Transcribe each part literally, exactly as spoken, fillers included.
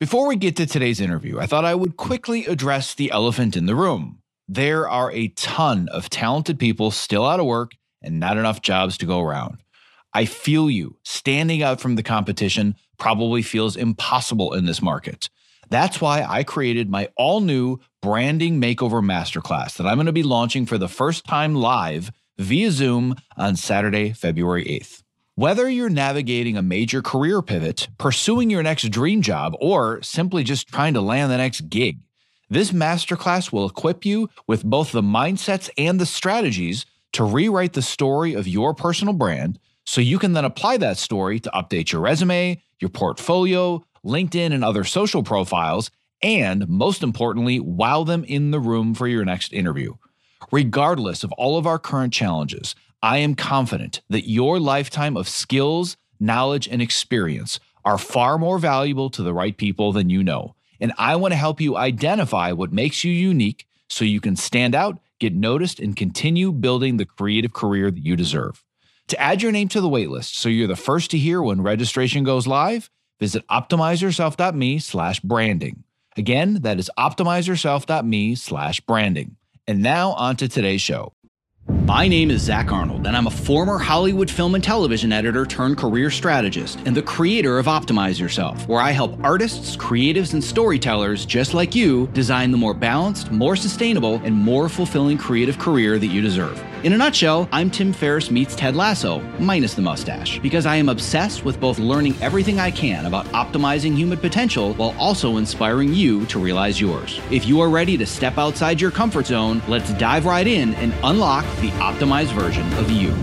Before we get to today's interview, I thought I would quickly address the elephant in the room. There are a ton of talented people still out of work and not enough jobs to go around. I feel you. Standing out from the competition probably feels impossible in this market. That's why I created my all-new Branding Makeover Masterclass that I'm going to be launching for the first time live via Zoom on Saturday, February eighth. Whether you're navigating a major career pivot, pursuing your next dream job, or simply just trying to land the next gig, this masterclass will equip you with both the mindsets and the strategies to rewrite the story of your personal brand so you can then apply that story to update your resume, your portfolio, LinkedIn, and other social profiles, and most importantly, wow them in the room for your next interview. Regardless of all of our current challenges, I am confident that your lifetime of skills, knowledge, and experience are far more valuable to the right people than you know. And I want to help you identify what makes you unique so you can stand out, get noticed, and continue building the creative career that you deserve. To add your name to the waitlist so you're the first to hear when registration goes live, visit optimizeyourself.me slash branding. Again, that is optimizeyourself.me slash branding. And now on to today's show. My name is Zach Arnold, and I'm a former Hollywood film and television editor turned career strategist and the creator of Optimize Yourself, where I help artists, creatives, and storytellers just like you design the more balanced, more sustainable, and more fulfilling creative career that you deserve. In a nutshell, I'm Tim Ferriss meets Ted Lasso, minus the mustache, because I am obsessed with both learning everything I can about optimizing human potential while also inspiring you to realize yours. If you are ready to step outside your comfort zone, let's dive right in and unlock the optimized version of you.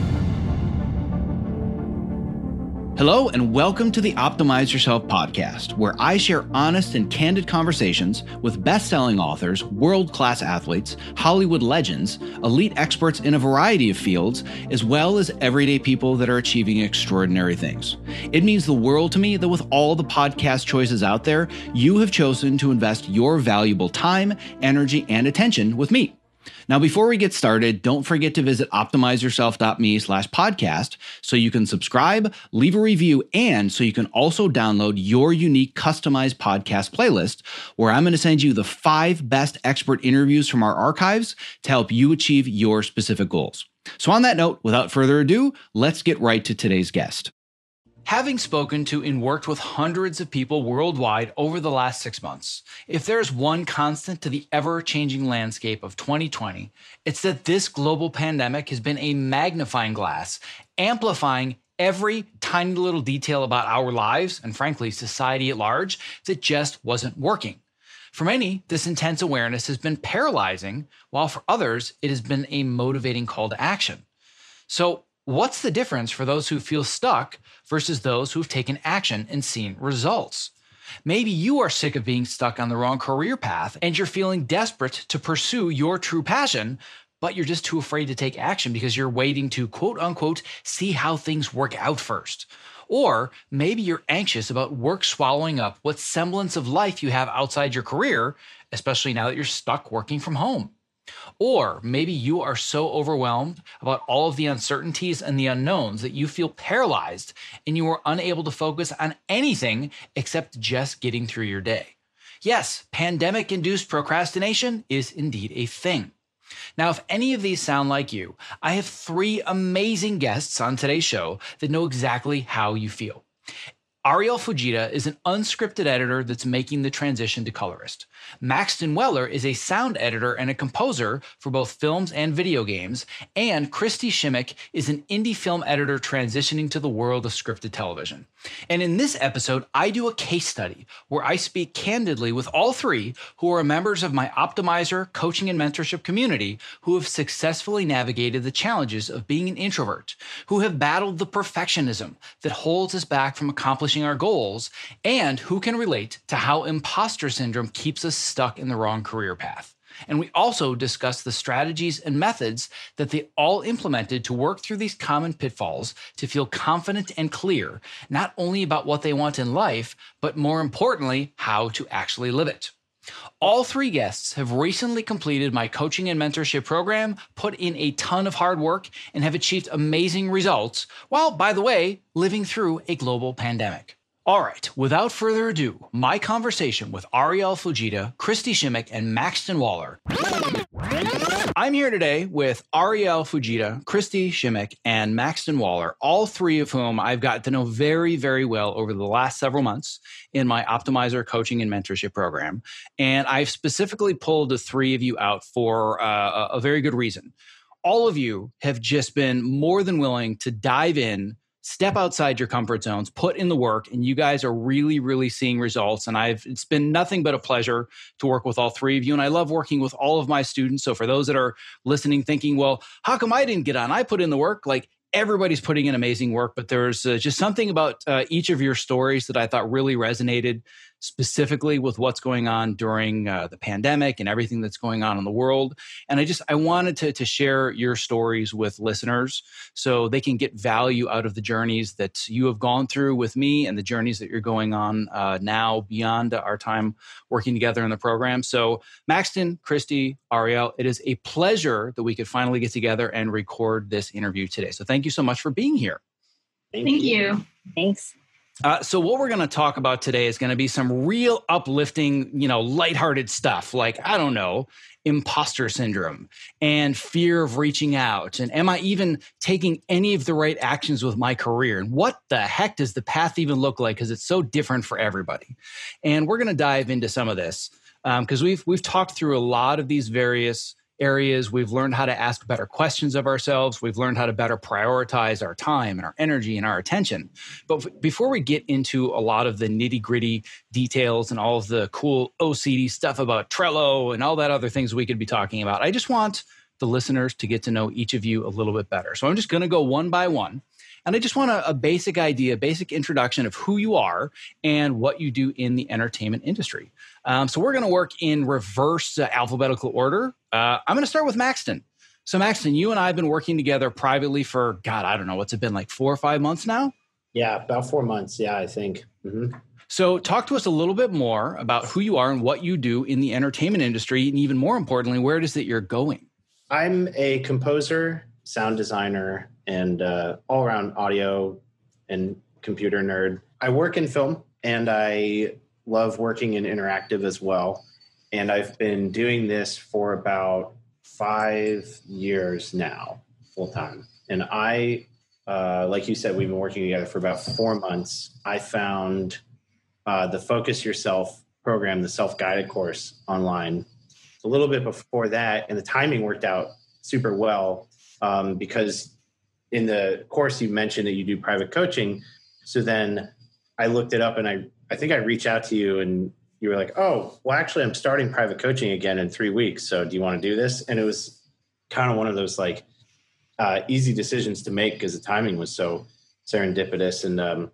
Hello, and welcome to the Optimize Yourself podcast, where I share honest and candid conversations with best-selling authors, world-class athletes, Hollywood legends, elite experts in a variety of fields, as well as everyday people that are achieving extraordinary things. It means the world to me that with all the podcast choices out there, you have chosen to invest your valuable time, energy, and attention with me. Now, before we get started, don't forget to visit optimizeyourself.me slash podcast so you can subscribe, leave a review, and so you can also download your unique customized podcast playlist, where I'm going to send you the five best expert interviews from our archives to help you achieve your specific goals. So on that note, without further ado, let's get right to today's guest. Having spoken to and worked with hundreds of people worldwide over the last six months, if there's one constant to the ever-changing landscape of twenty twenty, it's that this global pandemic has been a magnifying glass, amplifying every tiny little detail about our lives and, frankly, society at large that just wasn't working. For many, this intense awareness has been paralyzing, while for others, it has been a motivating call to action. So, what's the difference for those who feel stuck versus those who've taken action and seen results? Maybe you are sick of being stuck on the wrong career path and you're feeling desperate to pursue your true passion, but you're just too afraid to take action because you're waiting to quote unquote see how things work out first. Or maybe you're anxious about work swallowing up what semblance of life you have outside your career, especially now that you're stuck working from home. Or maybe you are so overwhelmed about all of the uncertainties and the unknowns that you feel paralyzed and you are unable to focus on anything except just getting through your day. Yes, pandemic-induced procrastination is indeed a thing. Now, if any of these sound like you, I have three amazing guests on today's show that know exactly how you feel. Ariel Fujita is an unscripted editor that's making the transition to colorist. Maxton Weller is a sound editor and a composer for both films and video games. And Christy Shimmick is an indie film editor transitioning to the world of scripted television. And in this episode, I do a case study where I speak candidly with all three who are members of my Optimizer coaching and mentorship community who have successfully navigated the challenges of being an introvert, who have battled the perfectionism that holds us back from accomplishing our goals, and who can relate to how imposter syndrome keeps us stuck in the wrong career path. And we also discuss the strategies and methods that they all implemented to work through these common pitfalls to feel confident and clear, not only about what they want in life, but more importantly, how to actually live it. All three guests have recently completed my coaching and mentorship program, put in a ton of hard work, and have achieved amazing results, while, by the way, living through a global pandemic. All right, without further ado, my conversation with Ariel Fujita, Christy Shimmick, and Maxton Waller. I'm here today with Ariel Fujita, Christy Shimmick, and Maxton Waller, all three of whom I've got to know very, very well over the last several months in my Optimizer coaching and mentorship program. And I've specifically pulled the three of you out for uh, a very good reason. All of you have just been more than willing to dive in, step outside your comfort zones, put in the work, and you guys are really, really seeing results. And I've it's been nothing but a pleasure to work with all three of you. And I love working with all of my students. So for those that are listening, thinking, well, how come I didn't get on? I put in the work. Like, everybody's putting in amazing work, but there's uh, just something about uh, each of your stories that I thought really resonated specifically with what's going on during uh, the pandemic and everything that's going on in the world. And I just, I wanted to, to share your stories with listeners so they can get value out of the journeys that you have gone through with me and the journeys that you're going on uh, now beyond our time working together in the program. So Maxton, Christy, Ariel, it is a pleasure that we could finally get together and record this interview today. So thank you so much for being here. Thank, Thank you. you. Thanks. Uh, so what we're going to talk about today is going to be some real uplifting, you know, lighthearted stuff like, I don't know, imposter syndrome and fear of reaching out. And am I even taking any of the right actions with my career? And what the heck does the path even look like? Because it's so different for everybody. And we're going to dive into some of this because um, we've we've talked through a lot of these various areas. We've learned how to ask better questions of ourselves. We've learned how to better prioritize our time and our energy and our attention. But f- before we get into a lot of the nitty gritty details and all of the cool O C D stuff about Trello and all that other things we could be talking about, I just want the listeners to get to know each of you a little bit better. So I'm just going to go one by one. And I just want a, a basic idea, basic introduction of who you are and what you do in the entertainment industry. Um, so we're going to work in reverse uh, alphabetical order. Uh, I'm going to start with Maxton. So Maxton, you and I have been working together privately for, God, I don't know, what's it been, like four or five months now? Yeah, about four months. Yeah, I think. Mm-hmm. So talk to us a little bit more about who you are and what you do in the entertainment industry. And even more importantly, where it is that you're going. I'm a composer, sound designer, and uh, all-around audio and computer nerd. I work in film, and I love working in interactive as well. And I've been doing this for about five years now, full-time. And I, uh, like you said, we've been working together for about four months. I found uh, the Focus Yourself program, the self-guided course online, a little bit before that. And the timing worked out super well um, because in the course you mentioned that you do private coaching. So then I looked it up and I, I think I reached out to you and you were like, oh, well, actually I'm starting private coaching again in three weeks. So do you want to do this? And it was kind of one of those like uh, easy decisions to make because the timing was so serendipitous and um,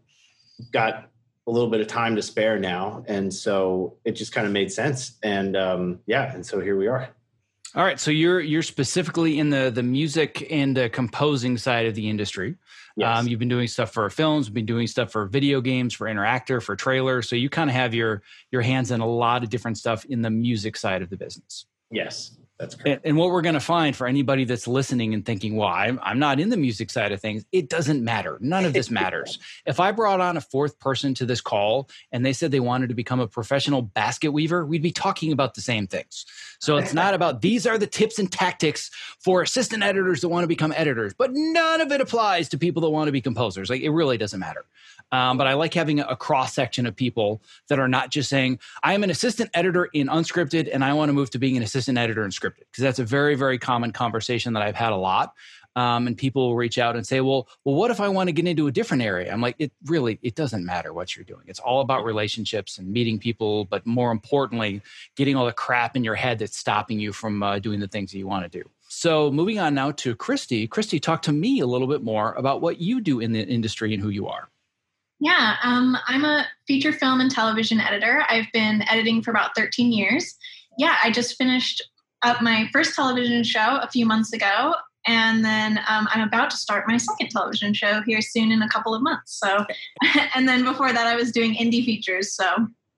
got a little bit of time to spare now. And so it just kind of made sense. And um, yeah, and so here we are. All right. So you're you're specifically in the the music and the composing side of the industry. Yes. Um, you've been doing stuff for films, been doing stuff for video games, for interactor, for trailers. So you kind of have your your hands in a lot of different stuff in the music side of the business. Yes, that's correct. And, and what we're going to find for anybody that's listening and thinking, well, I'm, I'm not in the music side of things, it doesn't matter. None of this matters. If I brought on a fourth person to this call and they said they wanted to become a professional basket weaver, we'd be talking about the same things. So it's not about these are the tips and tactics for assistant editors that want to become editors, but none of it applies to people that want to be composers. Like, it really doesn't matter. Um, but I like having a, a cross section of people that are not just saying, I am an assistant editor in unscripted and I want to move to being an assistant editor in scripted. Because that's a very, very common conversation that I've had a lot. Um, and people will reach out and say, well, well, what if I want to get into a different area? I'm like, it really, it doesn't matter what you're doing. It's all about relationships and meeting people, but more importantly, getting all the crap in your head that's stopping you from uh, doing the things that you want to do. So moving on now to Christy. Christy, talk to me a little bit more about what you do in the industry and who you are. Yeah, um, I'm a feature film and television editor. I've been editing for about thirteen years. Yeah, I just finished up my first television show a few months ago, and then um, I'm about to start my second television show here soon in a couple of months. So, and then before that, I was doing indie features. So,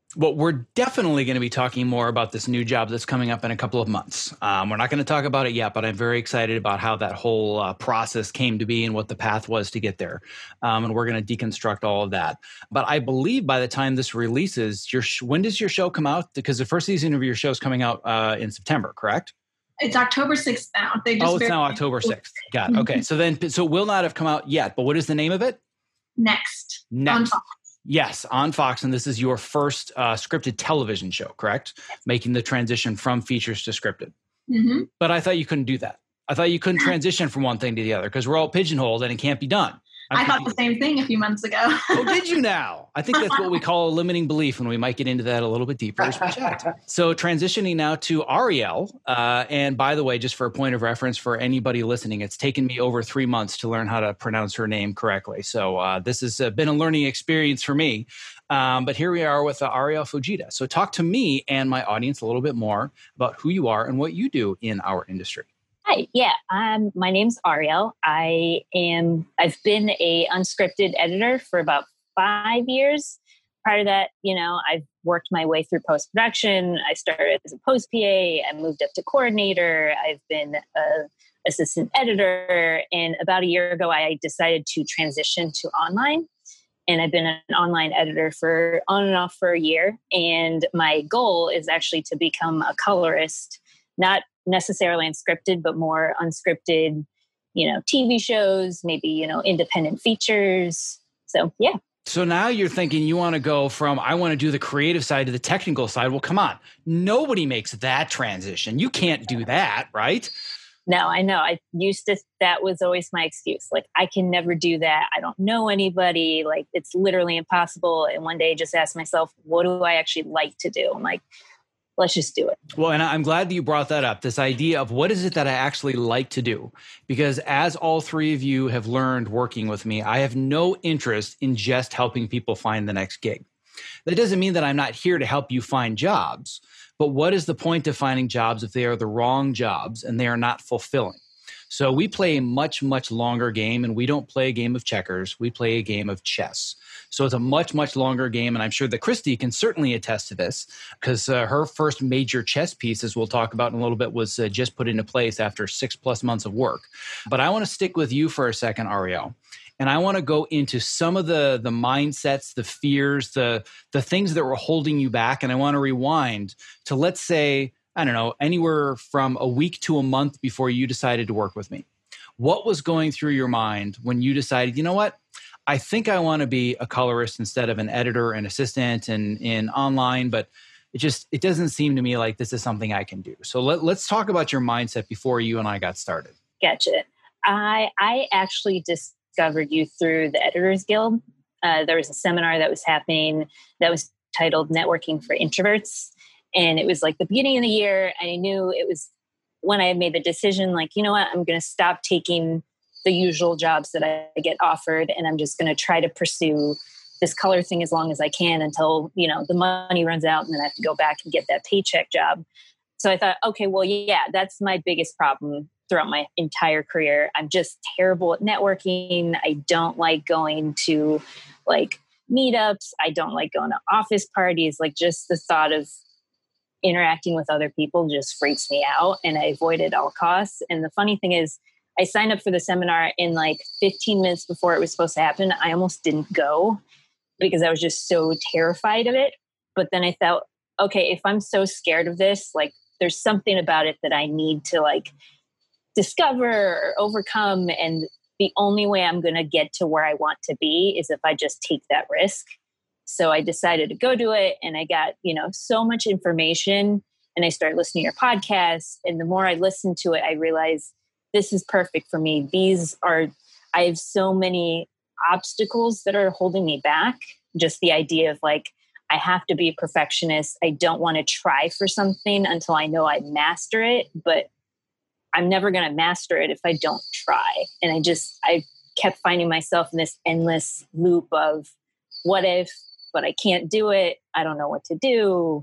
Well, we're definitely going to be talking more about this new job that's coming up in a couple of months. Um, we're not going to talk about it yet, but I'm very excited about how that whole uh, process came to be and what the path was to get there. Um, and we're going to deconstruct all of that. But I believe by the time this releases, your sh- when does your show come out? Because the first season of your show is coming out uh, in September, correct? It's October sixth now. They just oh, it's now October sixth. Got it. Okay. So then, so it will not have come out yet, but what is the name of it? Next. Next. On Fox. Yes, on Fox, and this is your first uh, scripted television show, correct? Making the transition from features to scripted. Mm-hmm. But I thought you couldn't do that. I thought you couldn't transition from one thing to the other because we're all pigeonholed and it can't be done. I'm I thought the same thing a few months ago. Oh, did you now? I think that's what we call a limiting belief, and we might get into that a little bit deeper as we chat. So transitioning now to Ariel, uh, and by the way, just for a point of reference for anybody listening, it's taken me over three months to learn how to pronounce her name correctly. So uh, this has uh, been a learning experience for me. Um, but here we are with uh, Ariel Fujita. So talk to me and my audience a little bit more about who you are and what you do in our industry. Hi, yeah, um, my name's Ariel. I am, I've been a unscripted editor for about five years. Prior to that, you know, I've worked my way through post-production. I started as a post-P A. I moved up to coordinator. I've been a assistant editor. And about a year ago, I decided to transition to online. And I've been an online editor for on and off for a year. And my goal is actually to become a colorist, not necessarily unscripted, but more unscripted, you know, T V shows, maybe, you know, independent features. So, yeah. So now you're thinking you want to go from, I want to do the creative side to the technical side. Well, come on. Nobody makes that transition. You can't do that, right? No, I know. I used to, that was always my excuse. Like, I can never do that. I don't know anybody. Like, it's literally impossible. And one day I just asked myself, what do I actually like to do? I'm like, let's just do it. Well, and I'm glad that you brought that up, this idea of what is it that I actually like to do? Because as all three of you have learned working with me, I have no interest in just helping people find the next gig. That doesn't mean that I'm not here to help you find jobs, but what is the point of finding jobs if they are the wrong jobs and they are not fulfilling? So we play a much, much longer game, and we don't play a game of checkers. We play a game of chess. So it's a much, much longer game, and I'm sure that Christy can certainly attest to this because uh, her first major chess piece, as we'll talk about in a little bit, was uh, just put into place after six plus months of work. But I want to stick with you for a second, Ariel, and I want to go into some of the the mindsets, the fears, the the things that were holding you back, and I want to rewind to, let's say, I don't know, anywhere from a week to a month before you decided to work with me. What was going through your mind when you decided, you know what, I think I want to be a colorist instead of an editor and assistant and in online, but it just, it doesn't seem to me like this is something I can do. So let, let's talk about your mindset before you and I got started. Gotcha. I, I actually discovered you through the Editors Guild. Uh, there was a seminar that was happening that was titled Networking for Introverts. And it was like the beginning of the year. I knew it was when I had made the decision, like, you know what, I'm going to stop taking the usual jobs that I get offered. And I'm just going to try to pursue this color thing as long as I can until, you know, the money runs out and then I have to go back and get that paycheck job. So I thought, okay, well, yeah, that's my biggest problem throughout my entire career. I'm just terrible at networking. I don't like going to like meetups. I don't like going to office parties. Like just the thought of interacting with other people just freaks me out, and I avoid it at all costs. And the funny thing is, I signed up for the seminar in like fifteen minutes before it was supposed to happen. I almost didn't go because I was just so terrified of it. But then I thought, okay, if I'm so scared of this, like there's something about it that I need to like discover or overcome. And the only way I'm going to get to where I want to be is if I just take that risk. So I decided to go do it, and I got, you know, so much information, and I started listening to your podcast. And the more I listened to it, I realized this is perfect for me. These are, I have so many obstacles that are holding me back. Just the idea of like, I have to be a perfectionist. I don't want to try for something until I know I master it, but I'm never going to master it if I don't try. And I just, I kept finding myself in this endless loop of what if, but I can't do it. I don't know what to do.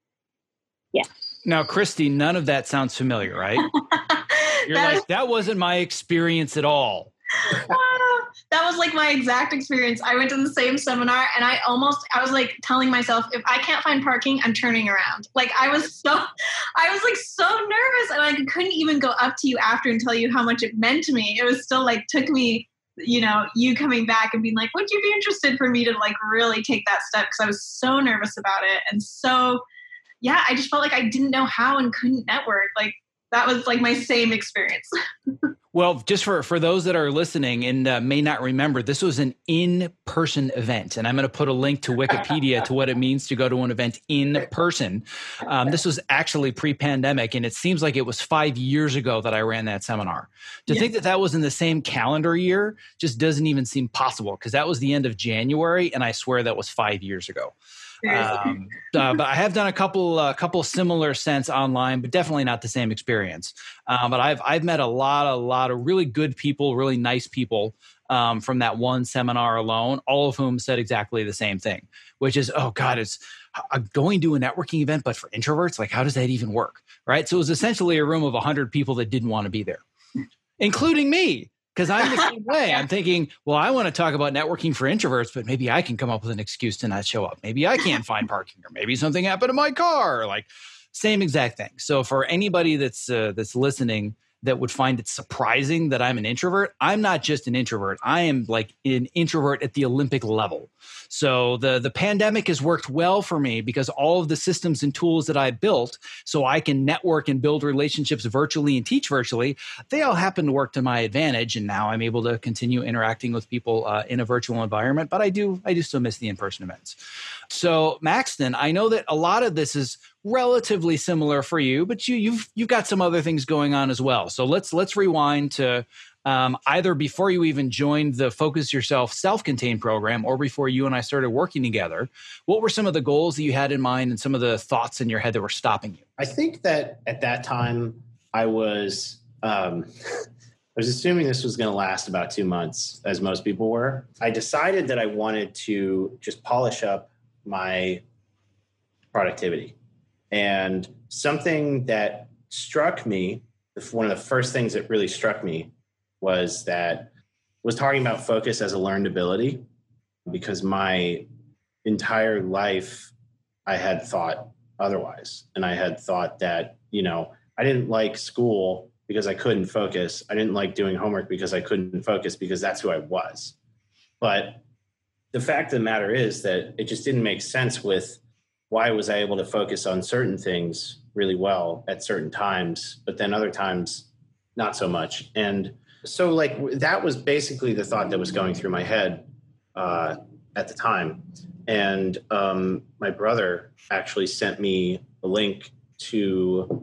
Yeah. Now, Christy, none of that sounds familiar, right? You're that like, that wasn't my experience at all. uh, that was like my exact experience. I went to the same seminar and I almost, I was like telling myself, if I can't find parking, I'm turning around. Like I was so, I was like so nervous and I couldn't even go up to you after and tell you how much it meant to me. It was still like, took me, you know, you coming back and being like, would you be interested for me to like really take that step? Because I was so nervous about it. And so, yeah, I just felt like I didn't know how and couldn't network. Like that was like my same experience. Well, just for, for those that are listening and uh, may not remember, this was an in-person event. And I'm going to put a link to Wikipedia to what it means to go to an event in person. Um, this was actually pre-pandemic, and it seems like it was five years ago that I ran that seminar. To yeah. think that that was in the same calendar year just doesn't even seem possible, because that was the end of January, and I swear that was five years ago. Um, uh, but I have done a couple, a uh, couple similar scents online, but definitely not the same experience. Um, but I've, I've met a lot, a lot of really good people, really nice people um, from that one seminar alone, all of whom said exactly the same thing, which is, oh God, it's uh, going to a networking event, but for introverts, like how does that even work? Right. So it was essentially a room of a hundred people that didn't want to be there, including me. Because I'm the same way. I'm thinking, well, I want to talk about networking for introverts, but maybe I can come up with an excuse to not show up. Maybe I can't find parking, or maybe something happened to my car. Like same exact thing. So for anybody that's uh, that's listening that would find it surprising that I'm an introvert, I'm not just an introvert. I am like an introvert at the Olympic level. So the, the pandemic has worked well for me because all of the systems and tools that I built so I can network and build relationships virtually and teach virtually, they all happen to work to my advantage. And now I'm able to continue interacting with people uh, in a virtual environment, but I do, I do still miss the in-person events. So Maxton, I know that a lot of this is relatively similar for you, but you, you've you've got some other things going on as well. So let's let's rewind to um, either before you even joined the Focus Yourself self-contained program, or before you and I started working together. What were some of the goals that you had in mind and some of the thoughts in your head that were stopping you? I think that at that time I was um, I was assuming this was going to last about two months, as most people were. I decided that I wanted to just polish up my productivity. And something that struck me, one of the first things that really struck me was that was talking about focus as a learned ability, because my entire life I had thought otherwise. And I had thought that, you know, I didn't like school because I couldn't focus. I didn't like doing homework because I couldn't focus, because that's who I was. But the fact of the matter is that it just didn't make sense with why was I able to focus on certain things really well at certain times, but then other times not so much. And so like that was basically the thought that was going through my head uh, at the time. And um, my brother actually sent me a link to,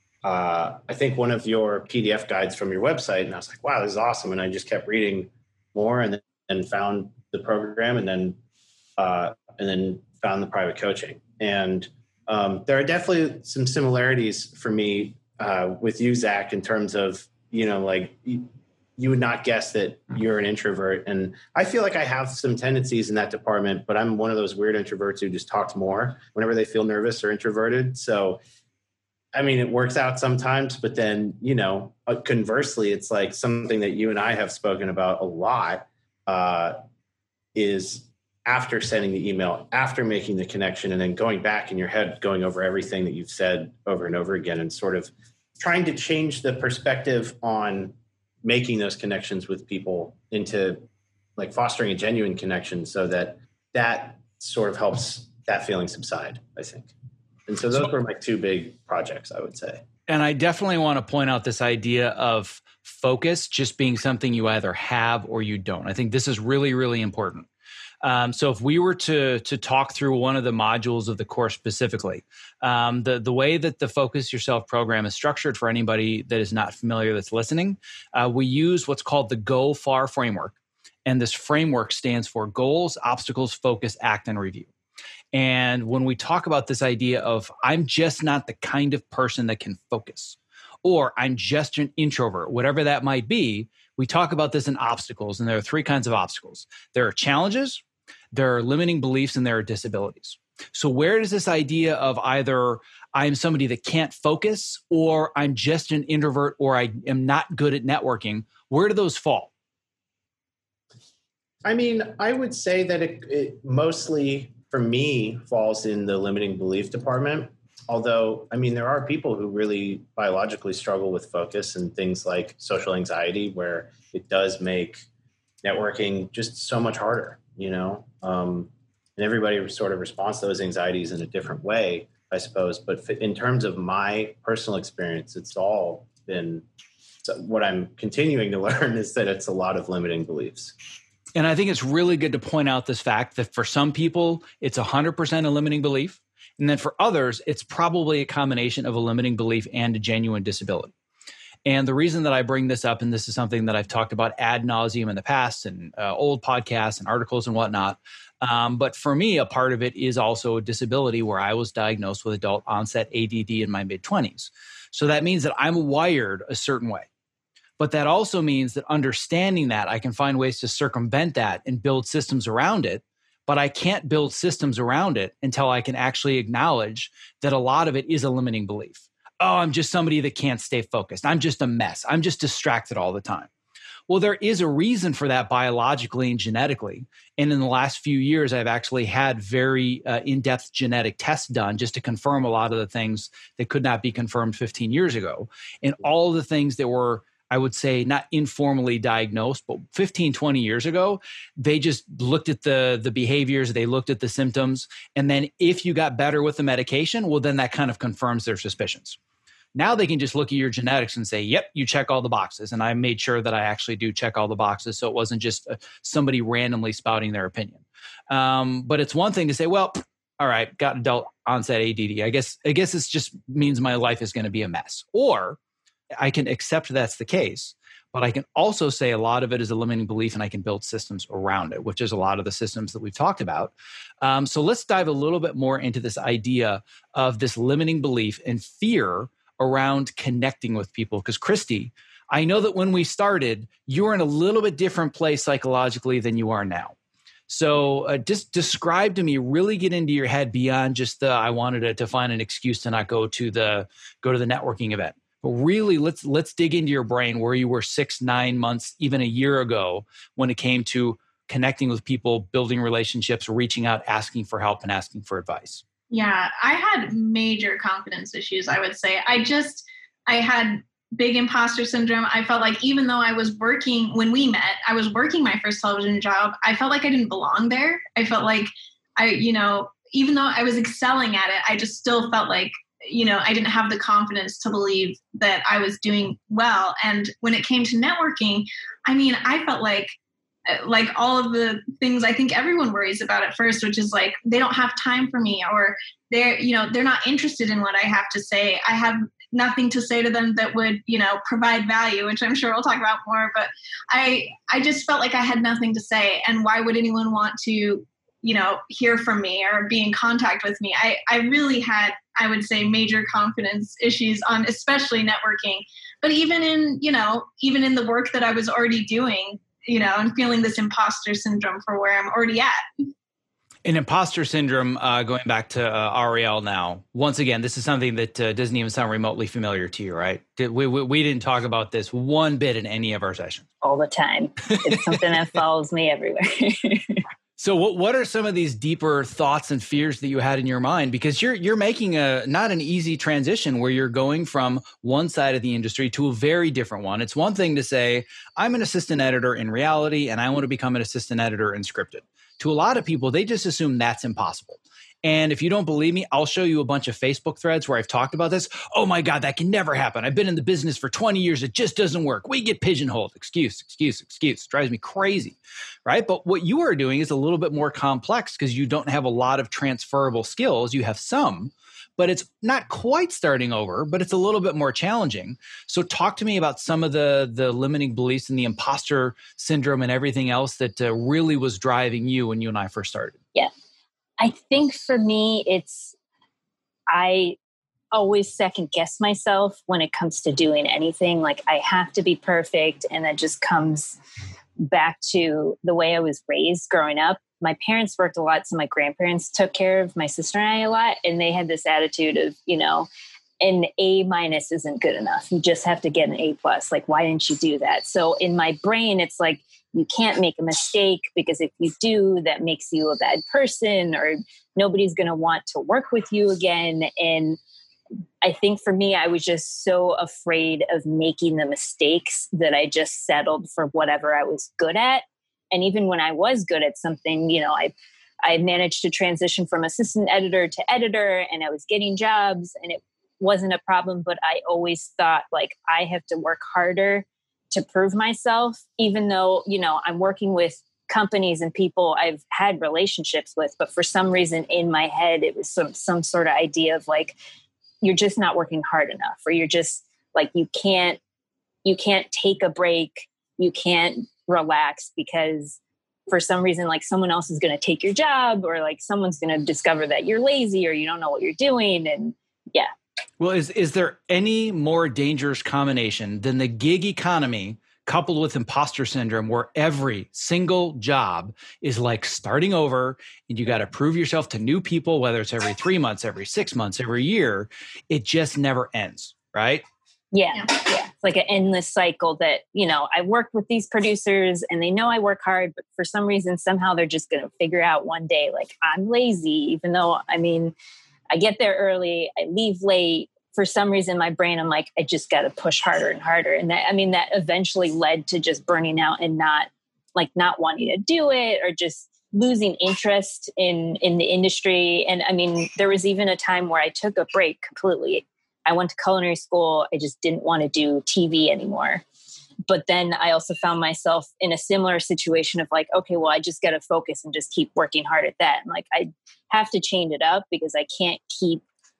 uh, I think, one of your P D F guides from your website. And I was like, wow, this is awesome. And I just kept reading more and then and found the program and then uh, and then found the private coaching. And um, there are definitely some similarities for me uh, with you, Zach, in terms of, you know, like you, you would not guess that you're an introvert. And I feel like I have some tendencies in that department, but I'm one of those weird introverts who just talks more whenever they feel nervous or introverted. So, I mean, it works out sometimes, but then, you know, conversely, it's like something that you and I have spoken about a lot uh, is after sending the email, after making the connection, and then going back in your head, going over everything that you've said over and over again, and sort of trying to change the perspective on making those connections with people into like fostering a genuine connection, so that that sort of helps that feeling subside, I think. And so those so, were my two big projects, I would say. And I definitely want to point out this idea of focus just being something you either have or you don't. I think this is really, really important. Um, so if we were to to talk through one of the modules of the course specifically, um, the, the way that the Focus Yourself program is structured for anybody that is not familiar that's listening, uh, we use what's called the Go Far framework. And this framework stands for Goals, Obstacles, Focus, Act, and Review. And when we talk about this idea of I'm just not the kind of person that can focus, or I'm just an introvert, whatever that might be, we talk about this in obstacles. And there are three kinds of obstacles. There are challenges, there are limiting beliefs, and there are disabilities. So where does this idea of either I'm somebody that can't focus, or I'm just an introvert, or I am not good at networking, where do those fall? I mean, I would say that it, it mostly, for me, falls in the limiting belief department. Although, I mean, there are people who really biologically struggle with focus and things like social anxiety, where it does make networking just so much harder, you know? Um, and everybody sort of responds to those anxieties in a different way, I suppose. But in terms of my personal experience, it's all been, so what I'm continuing to learn is that it's a lot of limiting beliefs. And I think it's really good to point out this fact that for some people, it's one hundred percent a limiting belief. And then for others, it's probably a combination of a limiting belief and a genuine disability. And the reason that I bring this up, and this is something that I've talked about ad nauseum in the past and uh, old podcasts and articles and whatnot. Um, but for me, a part of it is also a disability where I was diagnosed with adult onset A D D in my mid-twenties. So that means that I'm wired a certain way. But that also means that understanding that, I can find ways to circumvent that and build systems around it. But I can't build systems around it until I can actually acknowledge that a lot of it is a limiting belief. Oh, I'm just somebody that can't stay focused. I'm just a mess. I'm just distracted all the time. Well, there is a reason for that biologically and genetically. And in the last few years, I've actually had very uh, in-depth genetic tests done just to confirm a lot of the things that could not be confirmed fifteen years ago. And all of the things that were, I would say, not informally diagnosed, but fifteen, twenty years ago, they just looked at the, the behaviors, they looked at the symptoms. And then if you got better with the medication, well, then that kind of confirms their suspicions. Now they can just look at your genetics and say, yep, you check all the boxes. And I made sure that I actually do check all the boxes. So it wasn't just uh, somebody randomly spouting their opinion. Um, but it's one thing to say, well, all right, got adult onset A D D. I guess, I guess this just means my life is going to be a mess. Or I can accept that's the case, but I can also say a lot of it is a limiting belief and I can build systems around it, which is a lot of the systems that we've talked about. Um, so let's dive a little bit more into this idea of this limiting belief and fear around connecting with people. Because Christy, I know that when we started, you were in a little bit different place psychologically than you are now. So uh, just describe to me, really get into your head beyond just the, I wanted to, to find an excuse to not go to the, go to the networking event. But really, let's let's dig into your brain where you were six, nine months, even a year ago when it came to connecting with people, building relationships, reaching out, asking for help, and asking for advice. Yeah, I had major confidence issues, I would say. I just, I had big imposter syndrome. I felt like even though I was working, when we met, I was working my first television job, I felt like I didn't belong there. I felt like I, you know, even though I was excelling at it, I just still felt like, you know, I didn't have the confidence to believe that I was doing well. And when it came to networking, I mean, I felt like, like all of the things I think everyone worries about at first, which is like, they don't have time for me, or they're, you know, they're not interested in what I have to say. I have nothing to say to them that would, you know, provide value, which I'm sure we'll talk about more, but I, I just felt like I had nothing to say. And why would anyone want to, you know, hear from me or be in contact with me? I, I really had, I would say, major confidence issues on especially networking, but even in, you know, even in the work that I was already doing, you know, and feeling this imposter syndrome for where I'm already at. And imposter syndrome, uh, going back to uh, Ariel now, once again, this is something that uh, doesn't even sound remotely familiar to you, right? Did, we, we, we didn't talk about this one bit in any of our sessions. All the time. It's something that follows me everywhere. So what what are some of these deeper thoughts and fears that you had in your mind? Because you're you're making a not an easy transition where you're going from one side of the industry to a very different one. It's one thing to say, I'm an assistant editor in reality, and I want to become an assistant editor in scripted. To a lot of people, they just assume that's impossible. And if you don't believe me, I'll show you a bunch of Facebook threads where I've talked about this. Oh my God, that can never happen. I've been in the business for twenty years. It just doesn't work. We get pigeonholed. Excuse, excuse, excuse. Drives me crazy, right? But what you are doing is a little bit more complex because you don't have a lot of transferable skills. You have some, but it's not quite starting over, but it's a little bit more challenging. So talk to me about some of the, the limiting beliefs and the imposter syndrome and everything else that uh, really was driving you when you and I first started. Yeah. I think for me, it's, I always second guess myself when it comes to doing anything. Like I have to be perfect. And that just comes back to the way I was raised growing up. My parents worked a lot. So my grandparents took care of my sister and I a lot. And they had this attitude of, you know, an A minus isn't good enough. You just have to get an A plus. Like, why didn't you do that? So in my brain, it's like, you can't make a mistake because if you do, that makes you a bad person or nobody's going to want to work with you again. And I think for me, I was just so afraid of making the mistakes that I just settled for whatever I was good at. And even when I was good at something, you know, I I managed to transition from assistant editor to editor, and I was getting jobs and it wasn't a problem. But I always thought, like, I have to work harder to prove myself, even though, you know, I'm working with companies and people I've had relationships with. But for some reason in my head, it was some, some sort of idea of like, you're just not working hard enough, or you're just like, you can't, you can't take a break. You can't relax because for some reason, like someone else is going to take your job, or like someone's going to discover that you're lazy or you don't know what you're doing. And yeah. Well, is is there any more dangerous combination than the gig economy coupled with imposter syndrome, where every single job is like starting over and you got to prove yourself to new people, whether it's every three months, every six months, every year, it just never ends, right? Yeah. Yeah. It's like an endless cycle that, you know, I work with these producers and they know I work hard, but for some reason, somehow they're just going to figure out one day, like, I'm lazy, even though, I mean, I get there early, I leave late. For some reason, my brain, I'm like, I just got to push harder and harder. And that, I mean, that eventually led to just burning out and not like not wanting to do it, or just losing interest in, in the industry. And I mean, there was even a time where I took a break completely. I went to culinary school. I just didn't want to do T V anymore. But then I also found myself in a similar situation of like, okay, well, I just got to focus and just keep working hard at that. And like, I have to change it up because I can't keep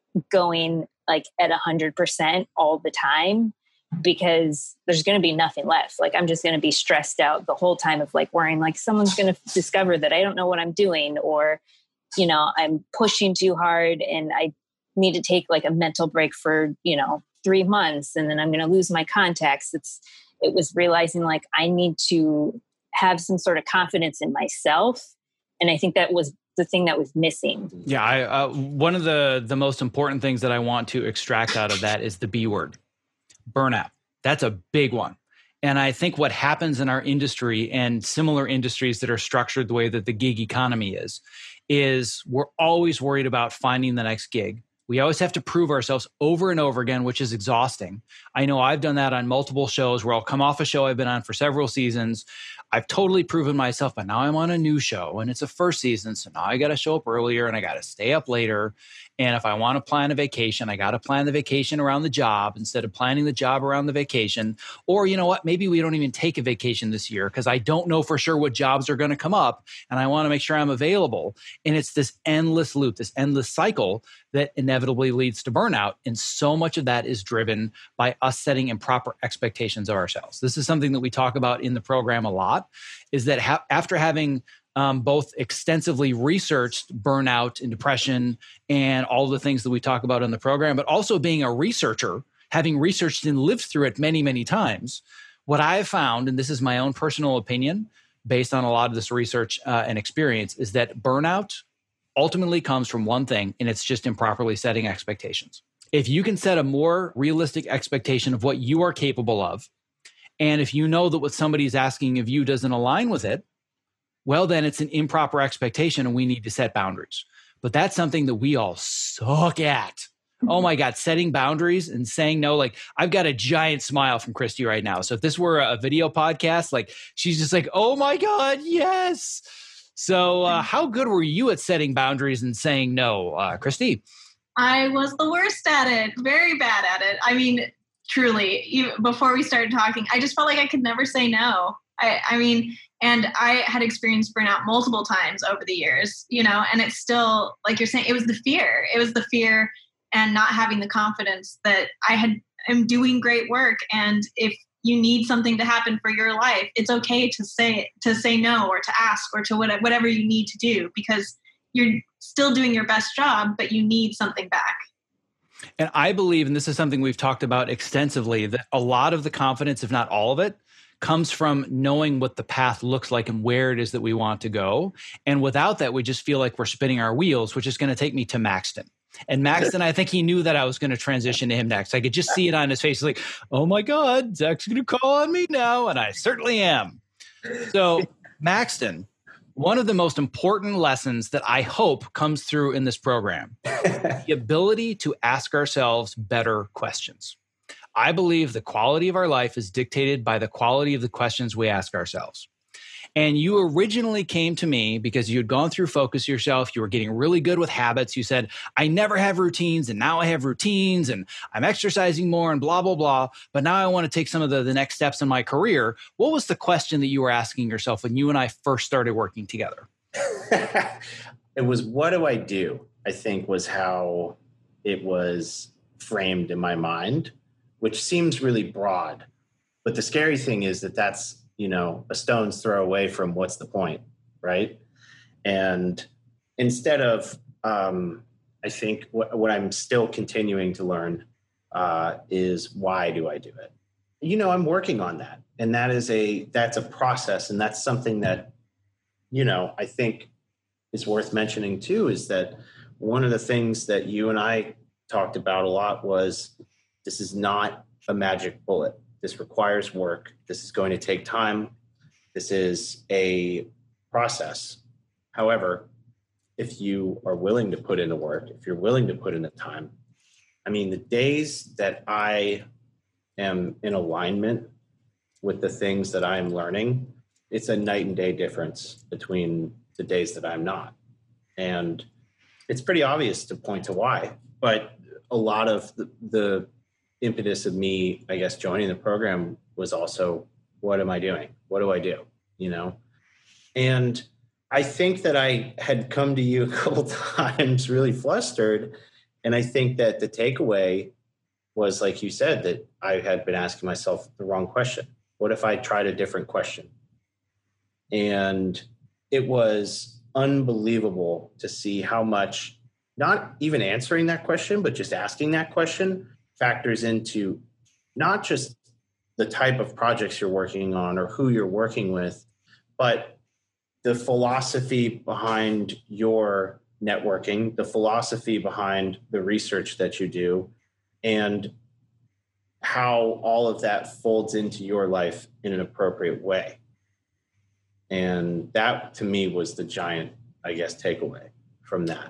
going like at a hundred percent all the time, because there's going to be nothing left. Like, I'm just going to be stressed out the whole time of like worrying, like someone's going to discover that I don't know what I'm doing, or, you know, I'm pushing too hard and I need to take like a mental break for, you know, three months and then I'm going to lose my contacts. It's, it was realizing like I need to have some sort of confidence in myself. And I think that was the thing that was missing. Yeah. I, uh, one of the, the most important things that I want to extract out of that is the B word, burnout. That's a big one. And I think what happens in our industry and similar industries that are structured the way that the gig economy is, is we're always worried about finding the next gig. We always have to prove ourselves over and over again, which is exhausting. I know I've done that on multiple shows where I'll come off a show I've been on for several seasons. I've totally proven myself, but now I'm on a new show and it's a first season. So now I got to show up earlier and I got to stay up later. And if I want to plan a vacation, I got to plan the vacation around the job instead of planning the job around the vacation. Or, you know what, maybe we don't even take a vacation this year because I don't know for sure what jobs are going to come up and I want to make sure I'm available. And it's this endless loop, this endless cycle that inevitably leads to burnout. And so much of that is driven by us setting improper expectations of ourselves. This is something that we talk about in the program a lot, is that ha- after having um, both extensively researched burnout and depression and all the things that we talk about in the program, but also being a researcher, having researched and lived through it many, many times, what I have found, and this is my own personal opinion based on a lot of this research uh, and experience, is that burnout ultimately comes from one thing, and it's just improperly setting expectations. If you can set a more realistic expectation of what you are capable of, and if you know that what somebody is asking of you doesn't align with it, well, then it's an improper expectation and we need to set boundaries. But that's something that we all suck at. Oh my God, setting boundaries and saying no. Like, I've got a giant smile from Christy right now. So if this were a video podcast, like, she's just like, oh my God, yes. So uh, how good were you at setting boundaries and saying no, uh, Christy? I was the worst at it, very bad at it. I mean, truly, even before we started talking, I just felt like I could never say no. I, I mean, and I had experienced burnout multiple times over the years, you know, and it's still, like you're saying, it was the fear. It was the fear and not having the confidence that I had, am doing great work. And if you need something to happen for your life, it's okay to say, to say no, or to ask, or to whatever, whatever you need to do, because you're still doing your best job, but you need something back. And I believe, and this is something we've talked about extensively, that a lot of the confidence, if not all of it, comes from knowing what the path looks like and where it is that we want to go. And without that, we just feel like we're spinning our wheels, which is going to take me to Maxton. And Maxton, I think he knew that I was going to transition to him next. I could just see it on his face. He's like, oh my God, Zach's going to call on me now. And I certainly am. So, Maxton, one of the most important lessons that I hope comes through in this program, the ability to ask ourselves better questions. I believe the quality of our life is dictated by the quality of the questions we ask ourselves. And you originally came to me because you had gone through Focus Yourself. You were getting really good with habits. You said, I never have routines, and now I have routines, and I'm exercising more, and blah, blah, blah. But now I want to take some of the, the next steps in my career. What was the question that you were asking yourself when you and I first started working together? It was, what do I do? I think was how it was framed in my mind, which seems really broad. But the scary thing is that that's, you know, a stone's throw away from what's the point, right? And instead of, um, I think what, what I'm still continuing to learn uh, is, why do I do it? You know, I'm working on that. And that is a, that's a process. And that's something that, you know, I think is worth mentioning too, is that one of the things that you and I talked about a lot was, this is not a magic bullet. This requires work. This is going to take time. This is a process. However, if you are willing to put in the work, if you're willing to put in the time, I mean, the days that I am in alignment with the things that I'm learning, it's a night and day difference between the days that I'm not. And it's pretty obvious to point to why, but a lot of the, the impetus of me, I guess, joining the program was also, what am I doing? What do I do? You know? And I think that I had come to you a couple times really flustered. And I think that the takeaway was, like you said, that I had been asking myself the wrong question. What if I tried a different question? And it was unbelievable to see how much, not even answering that question, but just asking that question factors into not just the type of projects you're working on or who you're working with, but the philosophy behind your networking, the philosophy behind the research that you do, and how all of that folds into your life in an appropriate way. And that, to me, was the giant, I guess, takeaway from that.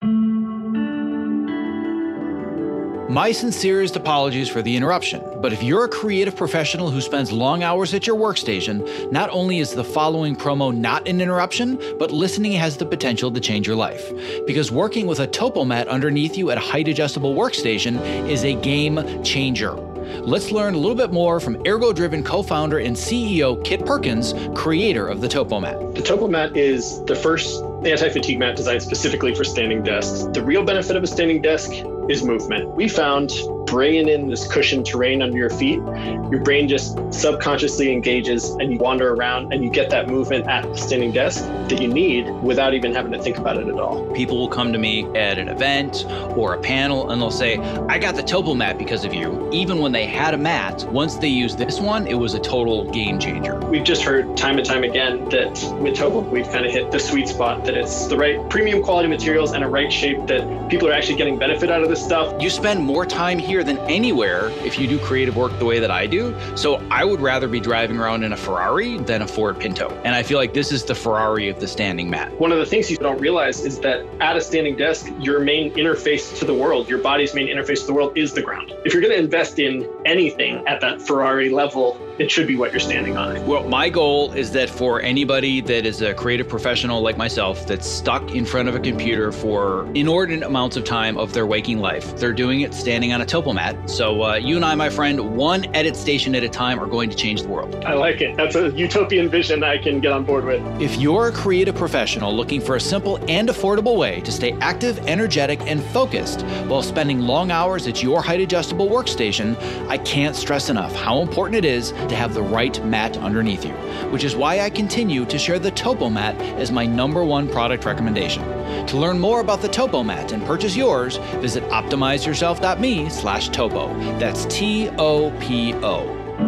My sincerest apologies for the interruption, but if you're a creative professional who spends long hours at your workstation, not only is the following promo not an interruption, but listening has the potential to change your life. Because working with a TopoMat underneath you at a height-adjustable workstation is a game changer. Let's learn a little bit more from Ergo-Driven co-founder and C E O Kit Perkins, creator of the TopoMat. The TopoMat is the first anti-fatigue mat designed specifically for standing desks. The real benefit of a standing desk is movement. We found bringing in this cushioned terrain under your feet, your brain just subconsciously engages and you wander around and you get that movement at the standing desk that you need without even having to think about it at all. People will come to me at an event or a panel and they'll say, I got the TopoMat because of you. Even when they had a mat, once they used this one, it was a total game changer. We've just heard time and time again that with Topo, we've kind of hit the sweet spot, that it's the right premium quality materials and a right shape that people are actually getting benefit out of this stuff. You spend more time here than anywhere if you do creative work the way that I do. So I would rather be driving around in a Ferrari than a Ford Pinto. And I feel like this is the Ferrari of the standing mat. One of the things you don't realize is that at a standing desk, your main interface to the world, your body's main interface to the world is the ground. If you're going to invest in anything at that Ferrari level, it should be what you're standing on. Well, my goal is that for anybody that is a creative professional like myself that's stuck in front of a computer for inordinate amounts of time of their waking life, they're doing it standing on a TopoMat. So uh, you and I, my friend, one edit station at a time are going to change the world. I like it. That's a utopian vision I can get on board with. If you're a creative professional looking for a simple and affordable way to stay active, energetic, and focused while spending long hours at your height-adjustable workstation, I can't stress enough how important it is to have the right mat underneath you, which is why I continue to share the TopoMat as my number one product recommendation. To learn more about the TopoMat and purchase yours, visit optimizeyourself.me slash topo. That's T O P O.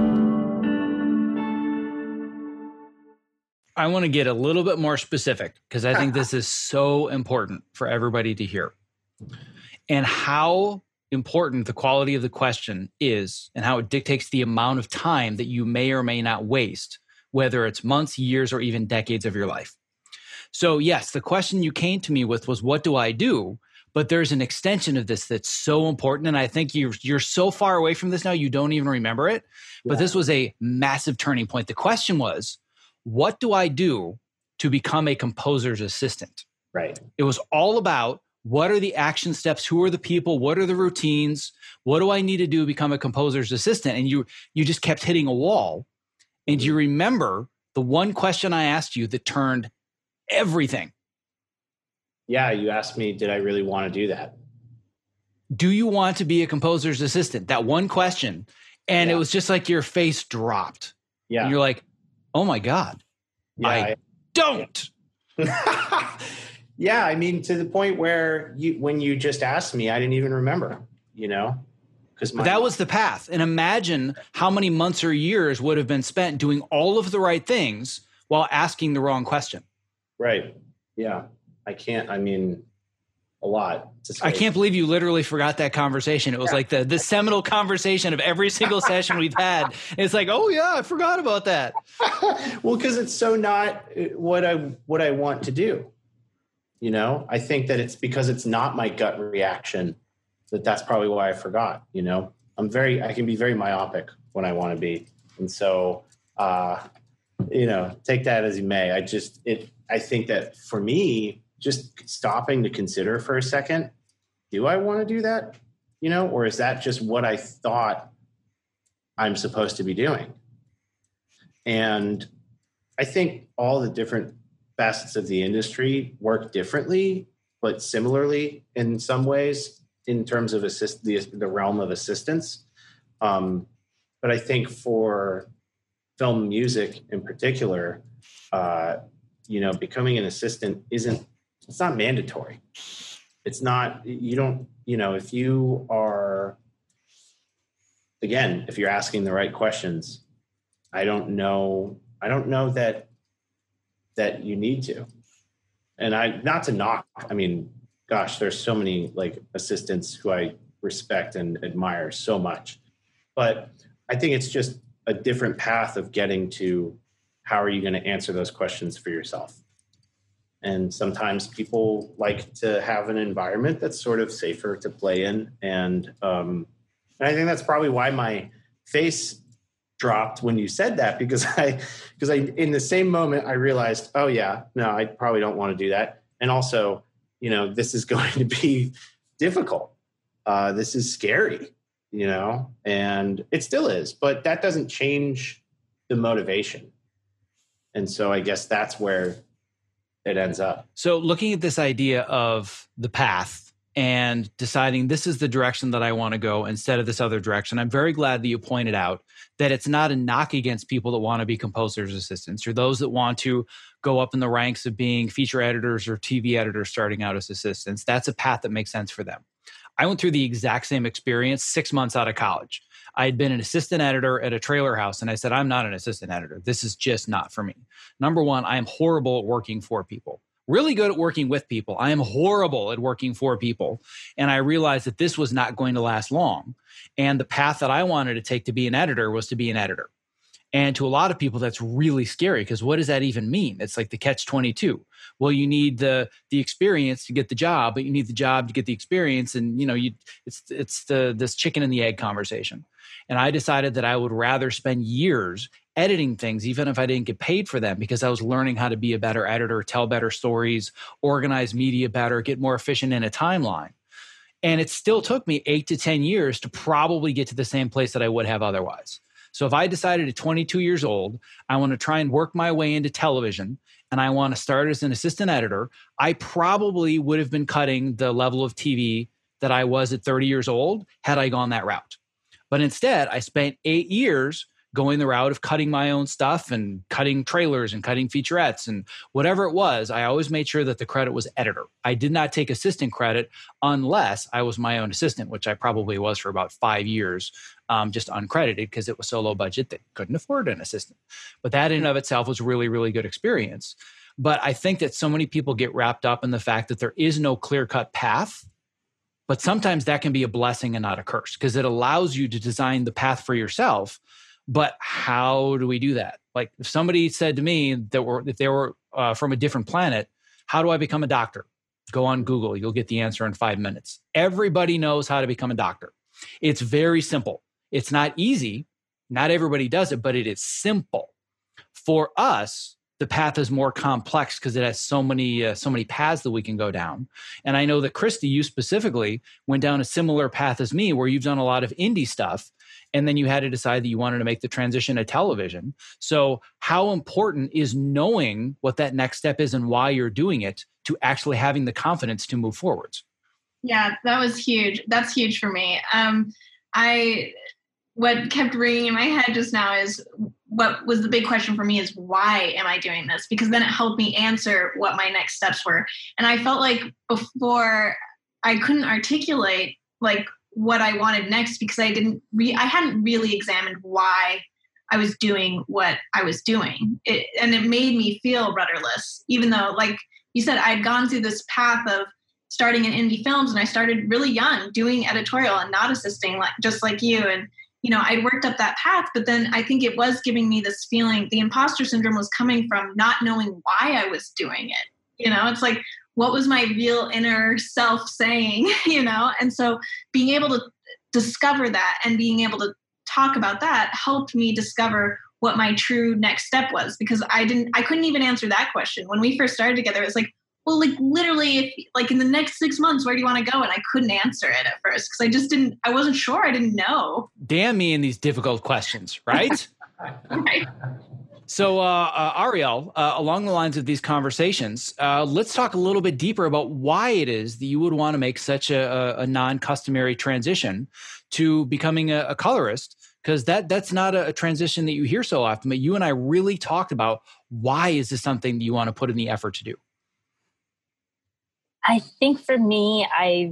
I want to get a little bit more specific because I think this is so important for everybody to hear. And how important the quality of the question is and how it dictates the amount of time that you may or may not waste whether it's months, years, or even decades of your life. So yes, the question you came to me with was, what do I do? But there's an extension of this that's so important. And I think you're, you're so far away from this now, you don't even remember it. But Yeah. this was a massive turning point. The question was, what do I do to become a composer's assistant? Right. It was all about, what are the action steps? Who are the people? What are the routines? What do I need to do to become a composer's assistant? And you, you just kept hitting a wall. And you remember the one question I asked you that turned everything. Yeah. You asked me, did I really want to do that? Do you want to be a composer's assistant? That one question. And Yeah. it was just like your face dropped. Yeah. And you're like, oh my God, yeah. I I- don't. Yeah, I mean, to the point where you, when you just asked me, I didn't even remember, you know, because But that was the path. And imagine how many months or years would have been spent doing all of the right things while asking the wrong question. right. Yeah, I can't. I mean, a lot. to say. I can't believe you literally forgot that conversation. It was like the the seminal conversation of every single session we've had. It's like, oh yeah, I forgot about that. Well, because it's so not what I what I want to do. You know, I think that it's because it's not my gut reaction that that's probably why I forgot. You know, I'm very I can be very myopic when I want to be, and so uh, you know, take that as you may. I just it. I think that for me, just stopping to consider for a second, do I want to do that? You know, or is that just what I thought I'm supposed to be doing? And I think all the different facets of the industry work differently, but similarly in some ways in terms of assist the, the realm of assistance. Um, but I think for film music in particular, uh, you know, becoming an assistant isn't, it's not mandatory. It's not, you don't, you know, if you are, again, if you're asking the right questions, I don't know, I don't know that, that you need to. And I, not to knock, I mean, gosh, there's so many like assistants who I respect and admire so much, but I think it's just a different path of getting to how are you going to answer those questions for yourself? And sometimes people like to have an environment that's sort of safer to play in. And, um, and I think that's probably why my face dropped when you said that, because I, because I, in the same moment, I realized, oh yeah, no, I probably don't want to do that. And also, you know, this is going to be difficult. Uh, this is scary, you know, and it still is, but that doesn't change the motivation. And so I guess that's where it ends up. So looking at this idea of the path and deciding this is the direction that I want to go instead of this other direction, I'm very glad that you pointed out that it's not a knock against people that want to be composers' assistants or those that want to go up in the ranks of being feature editors or T V editors starting out as assistants. That's a path that makes sense for them. I went through the exact same experience six months out of college. I had been an assistant editor at a trailer house, and I said, I'm not an assistant editor. This is just not for me. Number one, I am horrible at working for people. Really good at working with people. I am horrible at working for people. And I realized that this was not going to last long. And the path that I wanted to take to be an editor was to be an editor. And to a lot of people, that's really scary because what does that even mean? It's like the catch twenty-two. Well, you need the the experience to get the job, but you need the job to get the experience. And, you know, you it's it's the this chicken and the egg conversation. And I decided that I would rather spend years editing things, even if I didn't get paid for them, because I was learning how to be a better editor, tell better stories, organize media better, get more efficient in a timeline. And it still took me eight to ten years to probably get to the same place that I would have otherwise. So if I decided at twenty-two years old, I want to try and work my way into television and I want to start as an assistant editor, I probably would have been cutting the level of T V that I was at thirty years old had I gone that route. But instead, I spent eight years going the route of cutting my own stuff and cutting trailers and cutting featurettes and whatever it was. I always made sure that the credit was editor. I did not take assistant credit unless I was my own assistant, which I probably was for about five years, um, just uncredited because it was so low budget that couldn't afford an assistant. But that in and of itself was really, really good experience. But I think that so many people get wrapped up in the fact that there is no clear-cut path. But sometimes that can be a blessing and not a curse because it allows you to design the path for yourself But how do we do that? Like if somebody said to me that were, if they were uh, from a different planet, how do I become a doctor? Go on Google. You'll get the answer in five minutes. Everybody knows how to become a doctor. It's very simple. It's not easy. Not everybody does it, but it is simple. For us, the path is more complex because it has so many, uh, so many paths that we can go down. And I know that Christy, you specifically went down a similar path as me, where you've done a lot of indie stuff, and then you had to decide that you wanted to make the transition to television. So how important is knowing what that next step is and why you're doing it to actually having the confidence to move forwards? Yeah, that was huge. That's huge for me. Um, I, what kept ringing in my head just now is what was the big question for me is why am I doing this? Because then it helped me answer what my next steps were. And I felt like before I couldn't articulate like what I wanted next because I didn't re- I hadn't really examined why I was doing what I was doing. It, and it made me feel rudderless, even though, like you said, I'd gone through this path of starting in indie films, and I started really young doing editorial and not assisting, like just like you. And you know, I'd worked up that path, but then I think it was giving me this feeling, the imposter syndrome was coming from not knowing why I was doing it. You know, it's like, what was my real inner self saying, you know? And so being able to discover that and being able to talk about that helped me discover what my true next step was, because I didn't, I couldn't even answer that question. When we first started together, it was like, well, like literally, if, like in the next six months, where do you want to go? And I couldn't answer it at first because I just didn't, I wasn't sure. I didn't know. Damn me in these difficult questions, right? Right. So, uh, uh, Ariel, uh, along the lines of these conversations, uh, let's talk a little bit deeper about why it is that you would want to make such a, a non-customary transition to becoming a, a colorist, because that that's not a, a transition that you hear so often. But you and I really talked about why is this something that you want to put in the effort to do? I think for me, I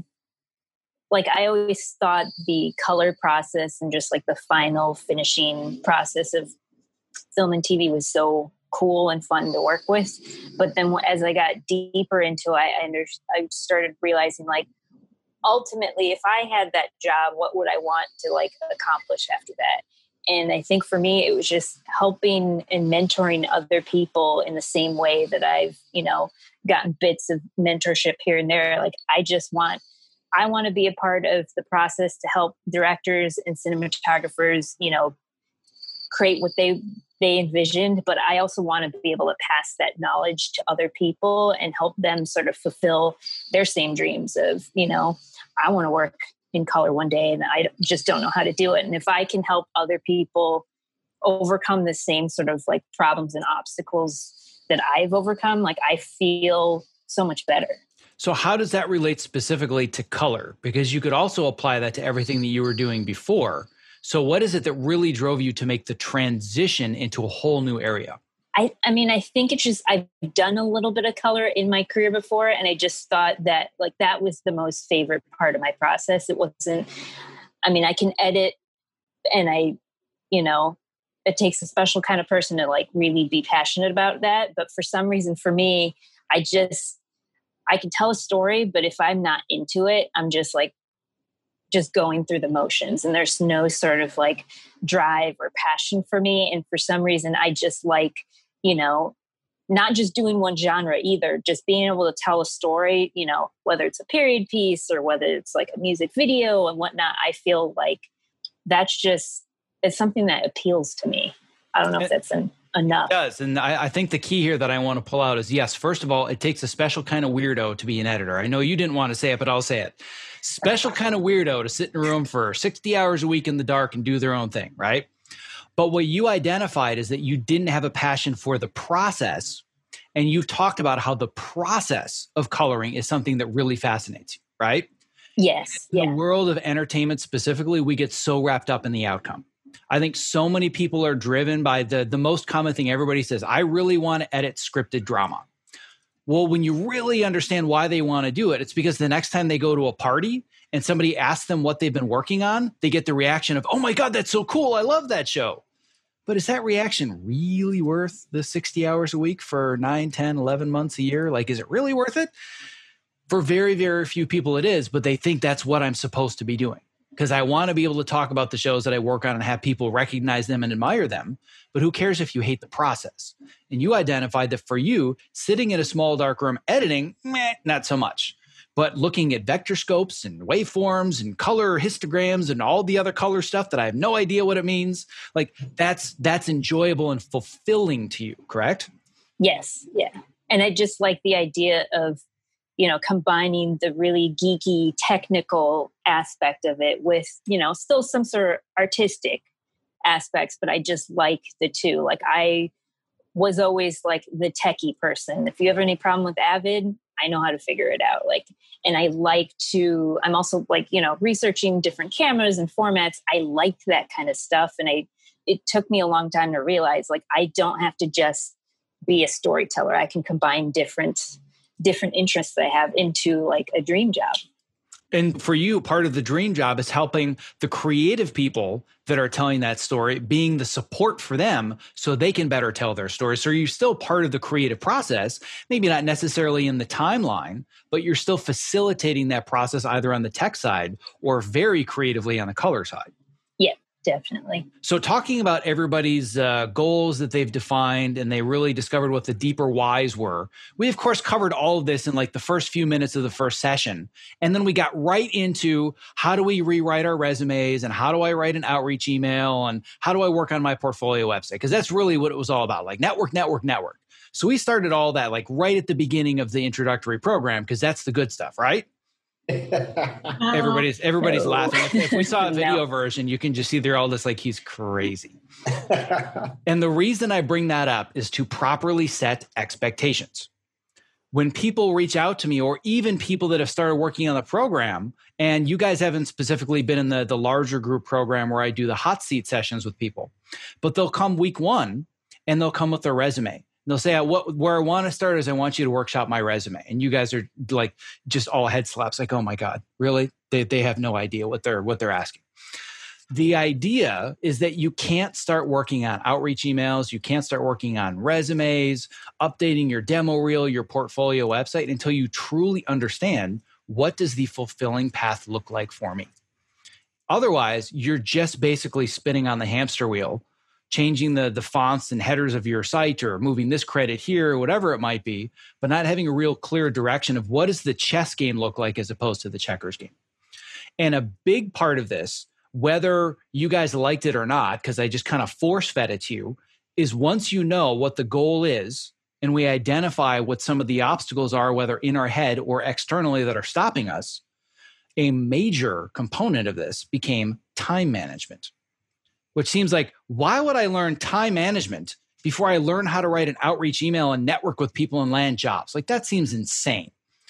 like I always thought the color process and just like the final finishing process of film and T V was so cool and fun to work with. But then as I got deeper into it, I, under, I started realizing like, ultimately, if I had that job, what would I want to like accomplish after that? And I think for me, it was just helping and mentoring other people in the same way that I've, you know, gotten bits of mentorship here and there. Like, I just want, I want to be a part of the process to help directors and cinematographers, you know, create what they, they envisioned. But I also want to be able to pass that knowledge to other people and help them sort of fulfill their same dreams of, you know, I want to work in color one day and I just don't know how to do it. And if I can help other people overcome the same sort of like problems and obstacles that I've overcome, like I feel so much better. So how does that relate specifically to color? Because you could also apply that to everything that you were doing before. So what is it that really drove you to make the transition into a whole new area? I, I mean, I think it's just, I've done a little bit of color in my career before. And I just thought that like, that was the most favorite part of my process. It wasn't, I mean, I can edit and I, you know, it takes a special kind of person to like really be passionate about that. But for some reason for me, I just, I can tell a story, but if I'm not into it, I'm just like, just going through the motions and there's no sort of like drive or passion for me. And for some reason, I just like, you know, not just doing one genre either, just being able to tell a story, you know, whether it's a period piece or whether it's like a music video and whatnot, I feel like that's just, it's something that appeals to me. I don't know if that's an, enough. It does. And I, I think the key here that I want to pull out is, yes, first of all, it takes a special kind of weirdo to be an editor. I know you didn't want to say it, but I'll say it. Special kind of weirdo to sit in a room for sixty hours a week in the dark and do their own thing, right? But what you identified is that you didn't have a passion for the process. And you've talked about how the process of coloring is something that really fascinates you, right? Yes. In yeah. the world of entertainment specifically, we get so wrapped up in the outcome. I think so many people are driven by the, the most common thing everybody says, I really want to edit scripted drama. Well, when you really understand why they want to do it, it's because the next time they go to a party and somebody asks them what they've been working on, they get the reaction of, oh my God, that's so cool. I love that show. But is that reaction really worth the sixty hours a week for nine, ten, eleven months a year? Like, is it really worth it? For very, very few people it is, but they think that's what I'm supposed to be doing. because I want to be able to talk about the shows that I work on and have people recognize them and admire them. But who cares if you hate the process? And you identified that for you, sitting in a small dark room editing, meh, not so much. But looking at vector scopes and waveforms and color histograms and all the other color stuff that I have no idea what it means, like that's that's enjoyable and fulfilling to you, correct? Yes, yeah. And I just like the idea of, you know, combining the really geeky technical aspect of it with, you know, still some sort of artistic aspects, but I just like the two. Like I was always like the techie person. If you have any problem with Avid, I know how to figure it out. Like, and I like to, I'm also like, you know, researching different cameras and formats. I like that kind of stuff. And I, it took me a long time to realize, like, I don't have to just be a storyteller. I can combine different, different interests I have into like a dream job. And for you, part of the dream job is helping the creative people that are telling that story, being the support for them so they can better tell their story. So you're still part of the creative process, maybe not necessarily in the timeline, but you're still facilitating that process either on the tech side or very creatively on the color side. Yeah, definitely. So talking about everybody's uh, goals that they've defined and they really discovered what the deeper whys were, we of course covered all of this in like the first few minutes of the first session. And then we got right into how do we rewrite our resumes and how do I write an outreach email and how do I work on my portfolio website? Because that's really what it was all about, like network, network, network. So we started all that like right at the beginning of the introductory program because that's the good stuff, right? everybody's everybody's no. laughing. If, if we saw a video no. version, you can just see they're all just like, he's crazy. And the reason I bring that up is to properly set expectations. When people reach out to me, or even people that have started working on the program, and you guys haven't specifically been in the, the larger group program where I do the hot seat sessions with people, but they'll come week one and they'll come with their resume. They'll say, what, where I want to start is I want you to workshop my resume. And you guys are like, just all head slaps, like, oh my God, really? They they have no idea what they're what they're asking. The idea is that you can't start working on outreach emails. You can't start working on resumes, updating your demo reel, your portfolio website until you truly understand what does the fulfilling path look like for me. Otherwise, you're just basically spinning on the hamster wheel, changing the, the fonts and headers of your site or moving this credit here, or whatever it might be, but not having a real clear direction of what does the chess game look like as opposed to the checkers game. And a big part of this, whether you guys liked it or not, because I just kind of force fed it to you, is once you know what the goal is and we identify what some of the obstacles are, whether in our head or externally that are stopping us, a major component of this became time management. Which seems like, why would I learn time management before I learn how to write an outreach email and network with people and land jobs? Like that seems insane.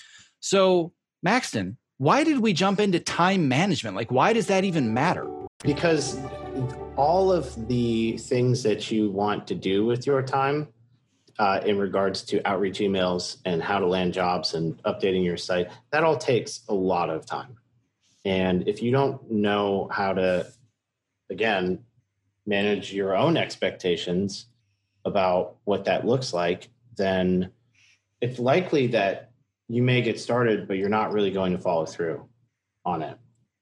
So Maxton, why did we jump into time management? Like, why does that even matter? Because all of the things that you want to do with your time uh, in regards to outreach emails and how to land jobs and updating your site, that all takes a lot of time. And if you don't know how to, again, manage your own expectations about what that looks like, then it's likely that you may get started, but you're not really going to follow through on it.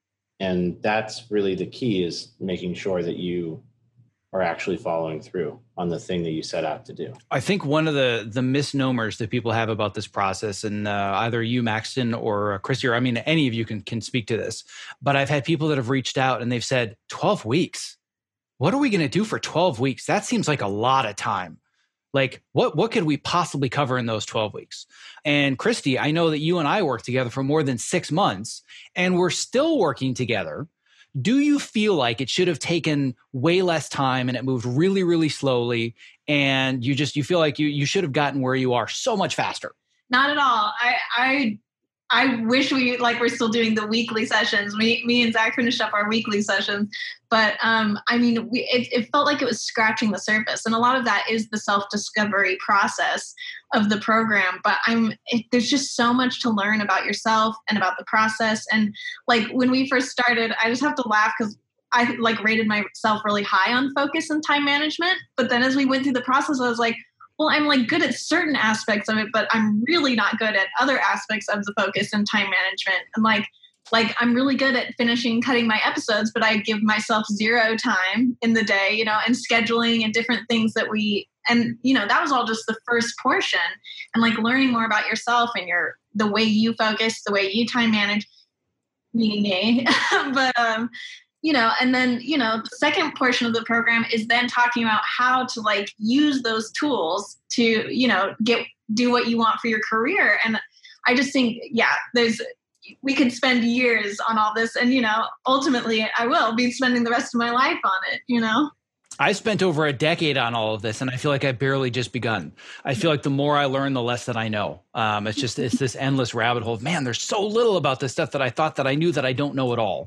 And that's really the key, is making sure that you are actually following through on the thing that you set out to do. I think one of the the misnomers that people have about this process, and uh, either you, Maxton, or uh, Christy, or I mean, any of you can can speak to this, but I've had people that have reached out and they've said, twelve weeks? What are we going to do for twelve weeks? That seems like a lot of time. Like, what what could we possibly cover in those twelve weeks? And Christy, I know that you and I worked together for more than six months, and we're still working together. Do you feel like it should have taken way less time and it moved really, really slowly, and you just you feel like you you should have gotten where you are so much faster? Not at all. I I I wish we like we're still doing the weekly sessions. Me, me and Zach finished up our weekly sessions, but um, I mean, we, it, it felt like it was scratching the surface, and a lot of that is the self-discovery process of the program. But I'm it, there's just so much to learn about yourself and about the process. And like when we first started, I just have to laugh because I like rated myself really high on focus and time management. But then as we went through the process, I was like, well, I'm like good at certain aspects of it, but I'm really not good at other aspects of the focus and time management. And like, like I'm really good at finishing cutting my episodes, but I give myself zero time in the day, you know, and scheduling and different things that we, and, you know, that was all just the first portion, and like learning more about yourself and your, the way you focus, the way you time manage, meaning me. but, um, you know, and then, you know, the second portion of the program is then talking about how to like use those tools to, you know, get, do what you want for your career. And I just think, yeah, there's, we could spend years on all this, and, you know, ultimately I will be spending the rest of my life on it, you know? I spent over a decade on all of this, and I feel like I've barely just begun. I feel like the more I learn, the less that I know. Um, it's just, it's this endless rabbit hole of, man, there's so little about this stuff that I thought that I knew that I don't know at all.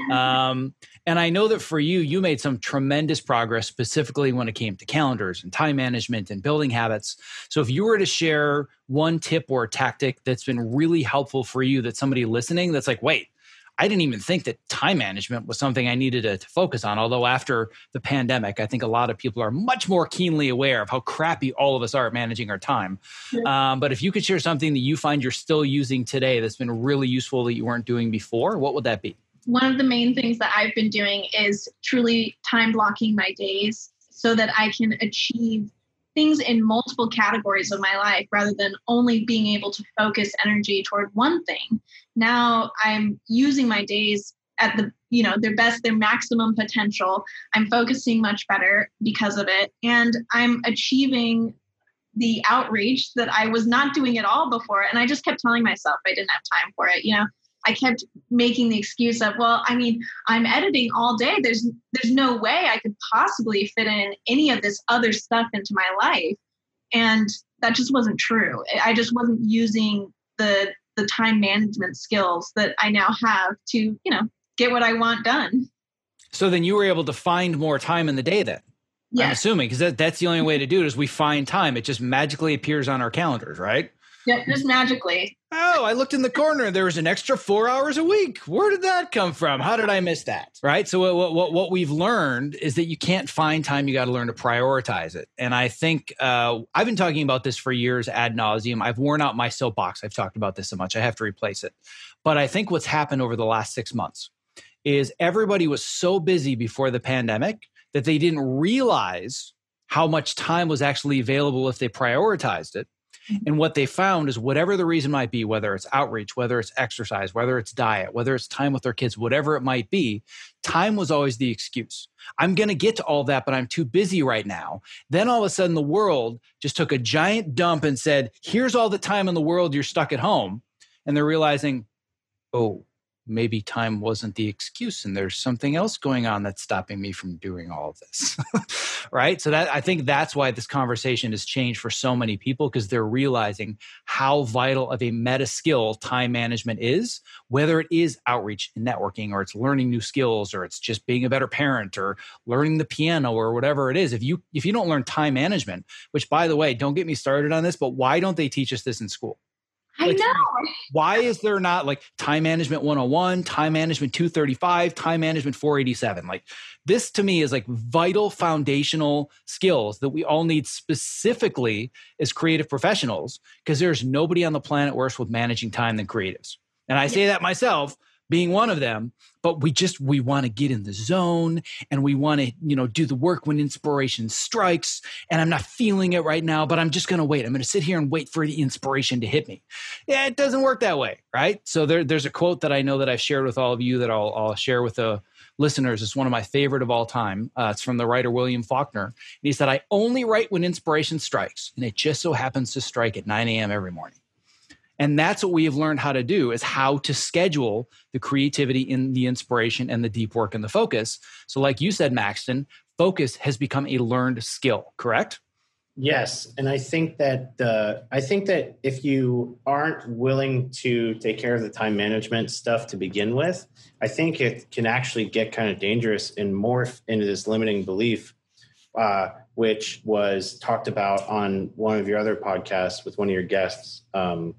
Um, and I know that for you, you made some tremendous progress, specifically when it came to calendars and time management and building habits. So if you were to share one tip or a tactic that's been really helpful for you, that somebody listening that's like, wait, I didn't even think that time management was something I needed to, to focus on. Although after the pandemic, I think a lot of people are much more keenly aware of how crappy all of us are at managing our time. Yeah. Um, but if you could share something that you find you're still using today that's been really useful that you weren't doing before, what would that be? One of the main things that I've been doing is truly time blocking my days so that I can achieve things in multiple categories of my life rather than only being able to focus energy toward one thing. Now I'm using my days at the, you know, their best, their maximum potential. I'm focusing much better because of it. And I'm achieving the outreach that I was not doing at all before. And I just kept telling myself I didn't have time for it. You know, I kept making the excuse of, well, I mean, I'm editing all day. There's there's no way I could possibly fit in any of this other stuff into my life. And that just wasn't true. I just wasn't using the the time management skills that I now have to, you know, get what I want done. So then you were able to find more time in the day then? Yes. I'm assuming, because that, that's the only way to do it is we find time. It just magically appears on our calendars, right? Yeah, just magically. Oh, I looked in the corner. There was an extra four hours a week. Where did that come from? How did I miss that? Right. So what what, what we've learned is that you can't find time. You got to learn to prioritize it. And I think uh, I've been talking about this for years ad nauseum. I've worn out my soapbox. I've talked about this so much. I have to replace it. But I think what's happened over the last six months is everybody was so busy before the pandemic that they didn't realize how much time was actually available if they prioritized it. And what they found is whatever the reason might be, whether it's outreach, whether it's exercise, whether it's diet, whether it's time with their kids, whatever it might be, time was always the excuse. I'm going to get to all that, but I'm too busy right now. Then all of a sudden the world just took a giant dump and said, here's all the time in the world, you're stuck at home. And they're realizing, oh, maybe time wasn't the excuse and there's something else going on that's stopping me from doing all of this. Right? So that I think that's why this conversation has changed for so many people, because they're realizing how vital of a meta skill time management is, whether it is outreach and networking, or it's learning new skills, or it's just being a better parent, or learning the piano, or whatever it is. If you if you don't learn time management, which by the way, don't get me started on this, but why don't they teach us this in school? I Like, know. Why is there not like time management one oh one, time management two thirty-five, time management four eighty-seven? Like this to me is like vital foundational skills that we all need specifically as creative professionals, because there's nobody on the planet worse with managing time than creatives. And I say that myself, being one of them, but we just, we want to get in the zone and we want to, you know, do the work when inspiration strikes, and I'm not feeling it right now, but I'm just going to wait. I'm going to sit here and wait for the inspiration to hit me. Yeah, it doesn't work that way, right? So there, there's a quote that I know that I've shared with all of you that I'll, I'll share with the listeners. It's one of my favorite of all time. Uh, it's from the writer William Faulkner. And he said, I only write when inspiration strikes, and it just so happens to strike at nine a.m. every morning. And that's what we have learned how to do, is how to schedule the creativity in the inspiration and the deep work and the focus. So like you said, Maxton, focus has become a learned skill, correct? Yes. And I think that uh, I think that if you aren't willing to take care of the time management stuff to begin with, I think it can actually get kind of dangerous and morph into this limiting belief, uh, which was talked about on one of your other podcasts with one of your guests. Um,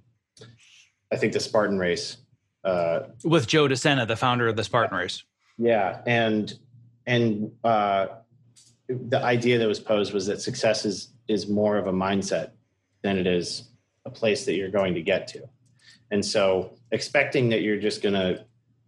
I think the Spartan Race. Uh, With Joe DeSena, the founder of the Spartan Race. Yeah. And and uh, the idea that was posed was that success is, is more of a mindset than it is a place that you're going to get to. And so expecting that you're just going to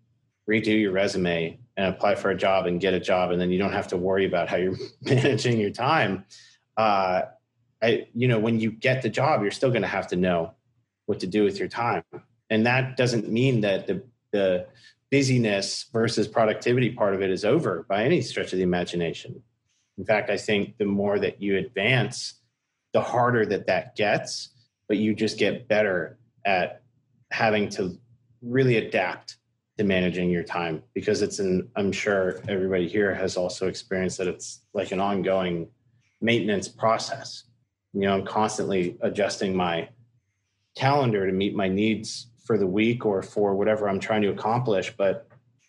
redo your resume and apply for a job and get a job, and then you don't have to worry about how you're managing your time. Uh, I, you know, when you get the job, you're still going to have to know what to do with your time. And that doesn't mean that the, the busyness versus productivity part of it is over by any stretch of the imagination. In fact, I think the more that you advance, the harder that that gets, but you just get better at having to really adapt to managing your time, because it's an, I'm sure everybody here has also experienced that it's like an ongoing maintenance process. You know, I'm constantly adjusting my calendar to meet my needs for the week or for whatever I'm trying to accomplish. But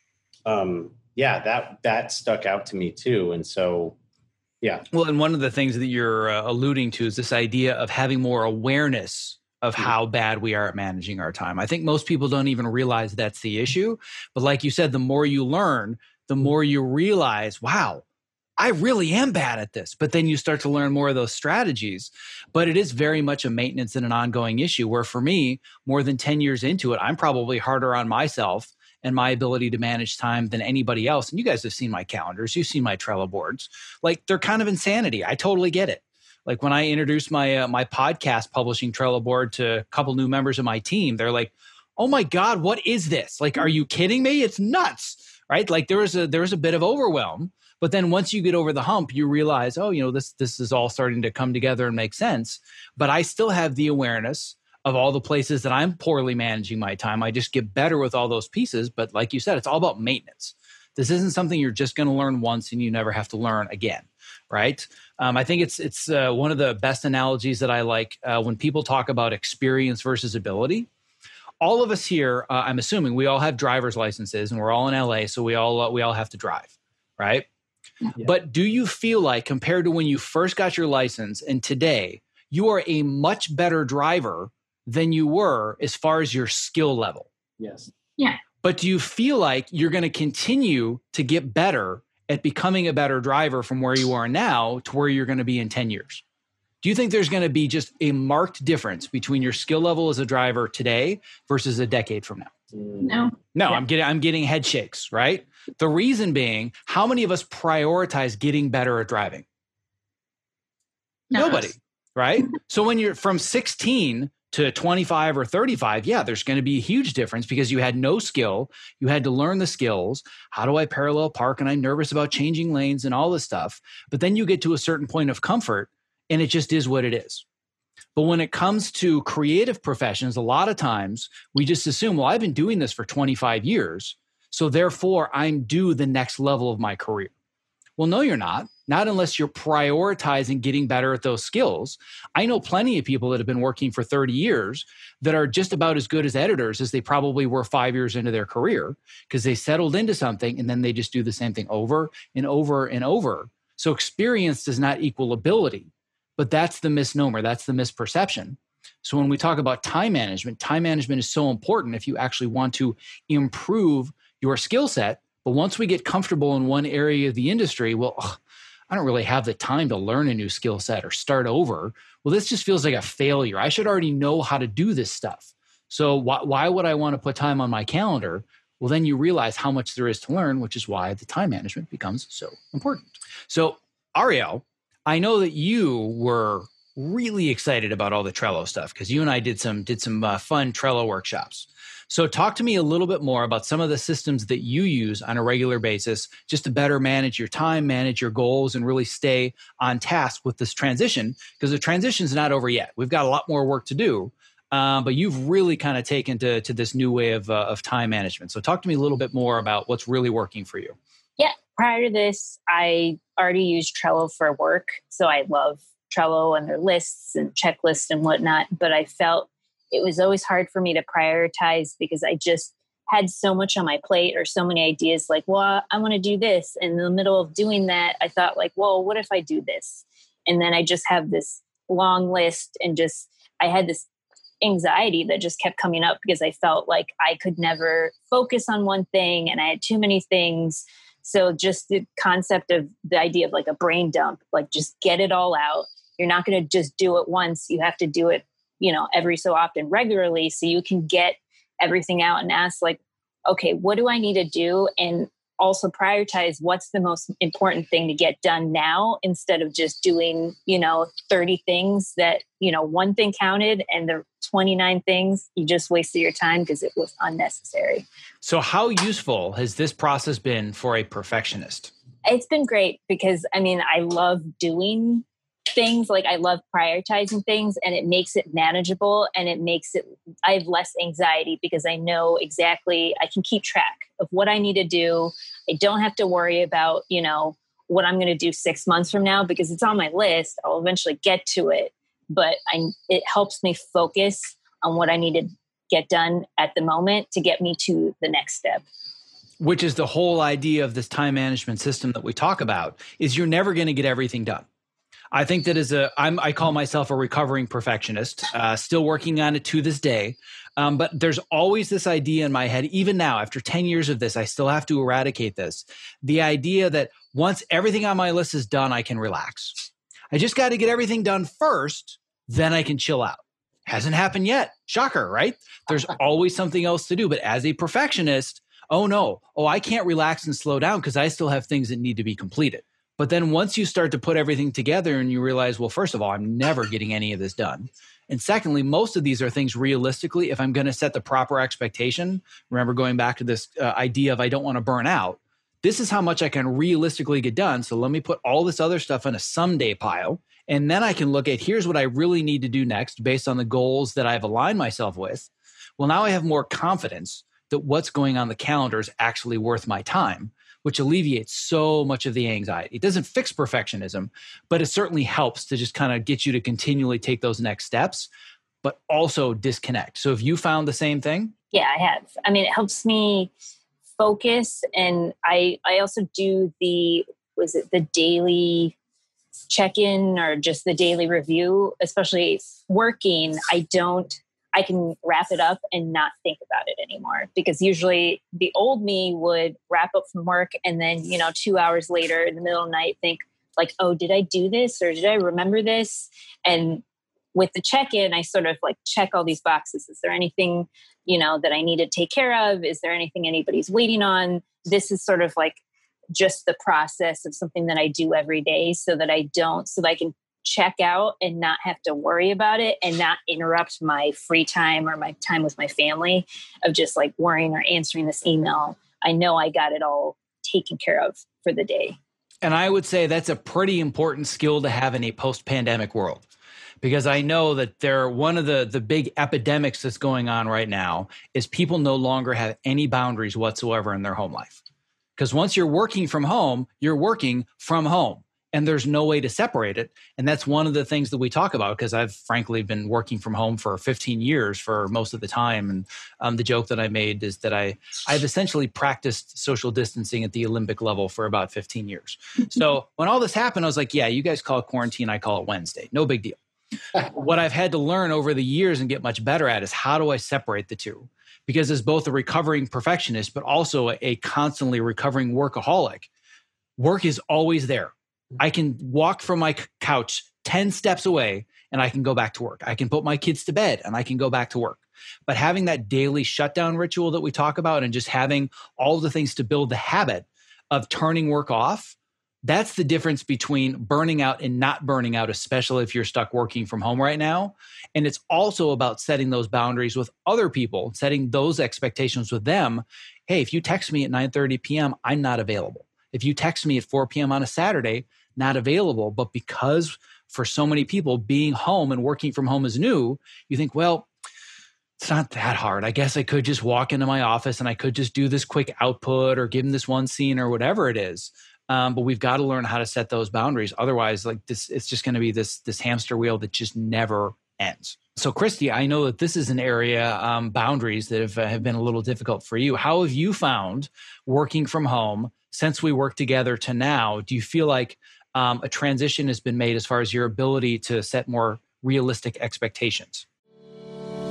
um, yeah, that, that stuck out to me too. And so, yeah. Well, and one of the things that you're uh, alluding to is this idea of having more awareness of how bad we are at managing our time. I think most people don't even realize that's the issue. But like you said, the more you learn, the more you realize, wow, I really am bad at this. But then you start to learn more of those strategies. But it is very much a maintenance and an ongoing issue where for me, more than ten years into it, I'm probably harder on myself and my ability to manage time than anybody else. And you guys have seen my calendars. You've seen my Trello boards. Like, they're kind of insanity. I totally get it. Like when I introduced my uh, my podcast publishing Trello board to a couple new members of my team, they're like, "Oh my God, what is this? Like, are you kidding me? It's nuts!" Right? Like there was a there was a bit of overwhelm, but then once you get over the hump, you realize, oh, you know, this this is all starting to come together and make sense. But I still have the awareness of all the places that I'm poorly managing my time. I just get better with all those pieces. But like you said, it's all about maintenance. This isn't something you're just going to learn once and you never have to learn again. Right? Um, I think it's it's uh, one of the best analogies that I like uh, when people talk about experience versus ability. All of us here, uh, I'm assuming, we all have driver's licenses, and we're all in L A, so we all uh, we all have to drive, right? Yeah. But do you feel like, compared to when you first got your license and today, you are a much better driver than you were as far as your skill level? Yes. Yeah. But do you feel like you're going to continue to get better at becoming a better driver from where you are now to where you're going to be in ten years? Do you think there's going to be just a marked difference between your skill level as a driver today versus a decade from now? No. No, Yeah. I'm getting I'm getting head shakes, right? The reason being, how many of us prioritize getting better at driving? No. Nobody, right? So when you're from sixteen to twenty-five or thirty-five, yeah, there's going to be a huge difference because you had no skill. You had to learn the skills. How do I parallel park? And I'm nervous about changing lanes and all this stuff. But then you get to a certain point of comfort and it just is what it is. But when it comes to creative professions, a lot of times we just assume, well, I've been doing this for twenty-five years, so therefore I'm due the next level of my career. Well, no, you're not. Not unless you're prioritizing getting better at those skills. I know plenty of people that have been working for thirty years that are just about as good as editors as they probably were five years into their career because they settled into something and then they just do the same thing over and over and over. So experience does not equal ability, but that's the misnomer. That's the misperception. So when we talk about time management, time management is so important if you actually want to improve your skill set. But once we get comfortable in one area of the industry, well, ugh, I don't really have the time to learn a new skill set or start over. Well, this just feels like a failure. I should already know how to do this stuff. So why, why would I want to put time on my calendar? Well, then you realize how much there is to learn, which is why the time management becomes so important. So Ariel, I know that you were really excited about all the Trello stuff because you and I did some did some uh, fun Trello workshops. So talk to me a little bit more about some of the systems that you use on a regular basis just to better manage your time, manage your goals, and really stay on task with this transition, because the transition is not over yet. We've got a lot more work to do, uh, but you've really kind of taken to, to this new way of, uh, of time management. So talk to me a little bit more about what's really working for you. Yeah. Prior to this, I already used Trello for work. So I love Trello and their lists and checklists and whatnot, but I felt it was always hard for me to prioritize because I just had so much on my plate or so many ideas like, well, I want to do this. And in the middle of doing that, I thought like, well, what if I do this? And then I just have this long list and just, I had this anxiety that just kept coming up because I felt like I could never focus on one thing and I had too many things. So just the concept of the idea of like a brain dump, like just get it all out. You're not going to just do it once. You have to do it, you know, every so often regularly so you can get everything out and ask like, okay, what do I need to do? And also prioritize what's the most important thing to get done now, instead of just doing, you know, thirty things that, you know, one thing counted and the twenty-nine things you just wasted your time because it was unnecessary. So how useful has this process been for a perfectionist? It's been great because, I mean, I love doing things. Like, I love prioritizing things, and it makes it manageable, and it makes it, I have less anxiety because I know exactly, I can keep track of what I need to do. I don't have to worry about, you know, what I'm going to do six months from now because it's on my list. I'll eventually get to it, but I, it helps me focus on what I need to get done at the moment to get me to the next step. Which is the whole idea of this time management system that we talk about, is you're never going to get everything done. I think that as a, I'm, I call myself a recovering perfectionist, uh, still working on it to this day. Um, but there's always this idea in my head, even now, after ten years of this, I still have to eradicate this. The idea that once everything on my list is done, I can relax. I just got to get everything done first, then I can chill out. Hasn't happened yet. Shocker, right? There's always something else to do. But as a perfectionist, oh no, oh, I can't relax and slow down because I still have things that need to be completed. But then once you start to put everything together and you realize, well, first of all, I'm never getting any of this done. And secondly, most of these are things realistically, if I'm going to set the proper expectation, remember going back to this uh, idea of I don't want to burn out, this is how much I can realistically get done. So let me put all this other stuff in a someday pile. And then I can look at, here's what I really need to do next based on the goals that I've aligned myself with. Well, now I have more confidence that what's going on the calendar is actually worth my time, which alleviates so much of the anxiety. It doesn't fix perfectionism, but it certainly helps to just kind of get you to continually take those next steps, but also disconnect. So have you found the same thing? Yeah, I have. I mean, it helps me focus. And I, I also do the, was it the daily check-in or just the daily review, especially working. I don't, I can wrap it up and not think about it anymore, because usually the old me would wrap up from work and then, you know, two hours later in the middle of the night, think like, oh, did I do this? Or did I remember this? And with the check-in, I sort of like check all these boxes. Is there anything, you know, that I need to take care of? Is there anything anybody's waiting on? This is sort of like just the process of something that I do every day so that I don't, so that I can check out and not have to worry about it and not interrupt my free time or my time with my family of just like worrying or answering this email. I know I got it all taken care of for the day. And I would say that's a pretty important skill to have in a post-pandemic world, because I know that there, one of the, the big epidemics that's going on right now is people no longer have any boundaries whatsoever in their home life. Because once you're working from home, you're working from home. And there's no way to separate it. And that's one of the things that we talk about, because I've frankly been working from home for fifteen years for most of the time. And um, the joke that I made is that I, I've essentially practiced social distancing at the Olympic level for about fifteen years. So when all this happened, I was like, yeah, you guys call it quarantine, I call it Wednesday. No big deal. What I've had to learn over the years and get much better at is how do I separate the two? Because as both a recovering perfectionist, but also a, a constantly recovering workaholic, work is always there. I can walk from my couch ten steps away and I can go back to work. I can put my kids to bed and I can go back to work. But having that daily shutdown ritual that we talk about and just having all the things to build the habit of turning work off, that's the difference between burning out and not burning out, especially if you're stuck working from home right now. And it's also about setting those boundaries with other people, setting those expectations with them. Hey, if you text me at nine thirty p.m., I'm not available. If you text me at four p.m. on a Saturday, not available. But because for so many people, being home and working from home is new, you think, well, it's not that hard. I guess I could just walk into my office and I could just do this quick output or give them this one scene or whatever it is. Um, but we've got to learn how to set those boundaries. Otherwise, like this, it's just going to be this, this hamster wheel that just never ends. So Christy, I know that this is an area, um, boundaries that have, uh, have been a little difficult for you. How have you found working from home since we work together to now? Do you feel like um, a transition has been made as far as your ability to set more realistic expectations?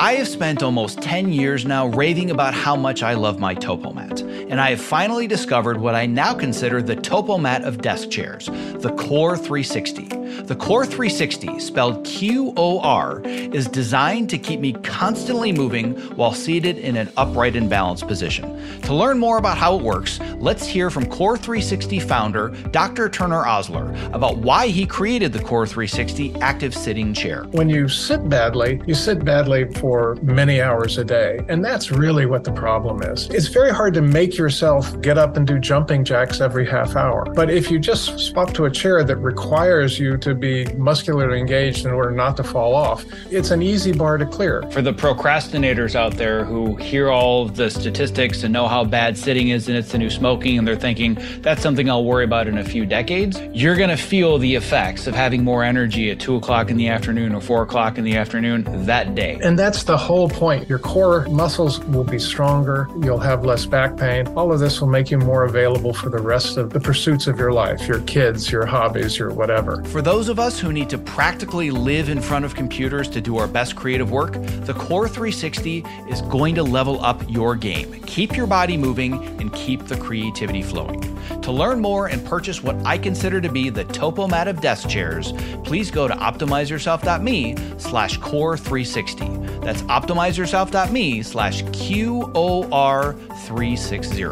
I have spent almost ten years now raving about how much I love my TopoMat, and I have finally discovered what I now consider the TopoMat of desk chairs, the Core three sixty. The Core three sixty, spelled Q O R, is designed to keep me constantly moving while seated in an upright and balanced position. To learn more about how it works, let's hear from Core three sixty founder Doctor Turner Osler about why he created the Core three sixty active sitting chair. When you sit badly, you sit badly for many hours a day, and that's really what the problem is. It's very hard to make yourself get up and do jumping jacks every half hour. But if you just swap to a chair that requires you to be muscularly engaged in order not to fall off, it's an easy bar to clear. For the procrastinators out there who hear all of the statistics and know how bad sitting is and it's the new smoking, and they're thinking, that's something I'll worry about in a few decades, you're going to feel the effects of having more energy at two o'clock in the afternoon or four o'clock in the afternoon that day. And that's the whole point. Your core muscles will be stronger. You'll have less back pain. All of this will make you more available for the rest of the pursuits of your life, your kids, your hobbies, your whatever. For those of us who need to practically live in front of computers to do our best creative work, the Core three sixty is going to level up your game. Keep your body moving and keep the creativity flowing. To learn more and purchase what I consider to be the TopoMat of desk chairs, please go to optimizeyourself.me slash core 360. That's optimizeyourself.me slash Q O R 360.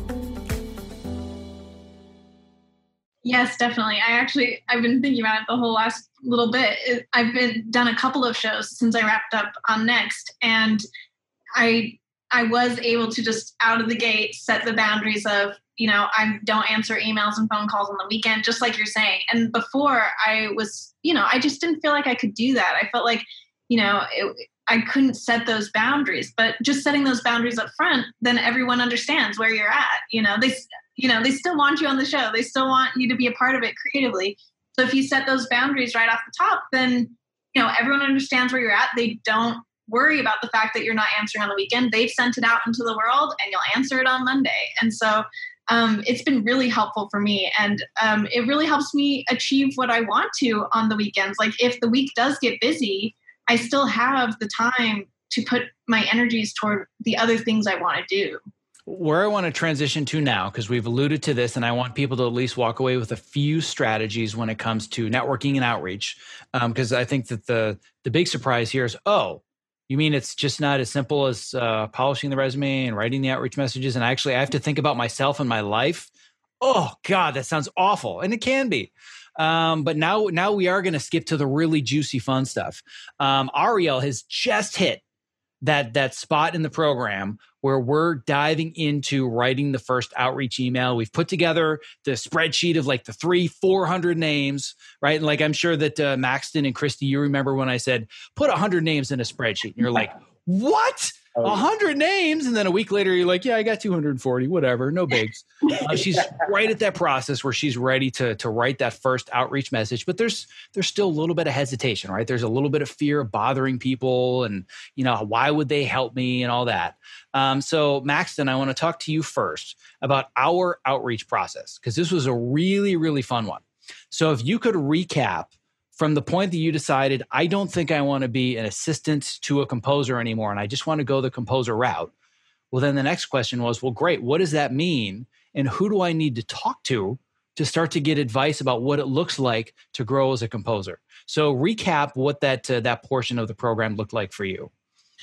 Yes, definitely. I actually, I've been thinking about it the whole last little bit. It, I've been done a couple of shows since I wrapped up on Next, and I I was able to just out of the gate set the boundaries of, you know, I don't answer emails and phone calls on the weekend, just like you're saying. And before I was, you know, I just didn't feel like I could do that. I felt like, you know, it, I couldn't set those boundaries, but just setting those boundaries up front, then everyone understands where you're at. You know, they, you know, they still want you on the show. They still want you to be a part of it creatively. So if you set those boundaries right off the top, then, you know, everyone understands where you're at. They don't worry about the fact that you're not answering on the weekend. They've sent it out into the world and you'll answer it on Monday. And so um, it's been really helpful for me. And um, it really helps me achieve what I want to on the weekends. Like if the week does get busy, I still have the time to put my energies toward the other things I want to do. Where I want to transition to now, because we've alluded to this, and I want people to at least walk away with a few strategies when it comes to networking and outreach, because um, I think that the the big surprise here is, oh, you mean it's just not as simple as uh, polishing the resume and writing the outreach messages, and actually I have to think about myself and my life? Oh, God, that sounds awful, and it can be. Um, but now, now we are going to skip to the really juicy, fun stuff. Um, Ariel has just hit that that spot in the program where we're diving into writing the first outreach email. We've put together the spreadsheet of like the three, four hundred names, right? And like, I'm sure that uh, Maxton and Christy, you remember when I said, put a hundred names in a spreadsheet, and you're like, what? A hundred names? And then a week later, you're like, yeah, I got two hundred forty, whatever, no bigs. Uh, she's right at that process where she's ready to, to write that first outreach message, but there's, there's still a little bit of hesitation, right? There's a little bit of fear of bothering people and, you know, why would they help me and all that. Um, so Maxton, I want to talk to you first about our outreach process, because this was a really, really fun one. So if you could recap from the point that you decided, I don't think I want to be an assistant to a composer anymore, and I just want to go the composer route. Well, then the next question was, well, great. What does that mean? And who do I need to talk to to start to get advice about what it looks like to grow as a composer? So recap what that uh, that portion of the program looked like for you.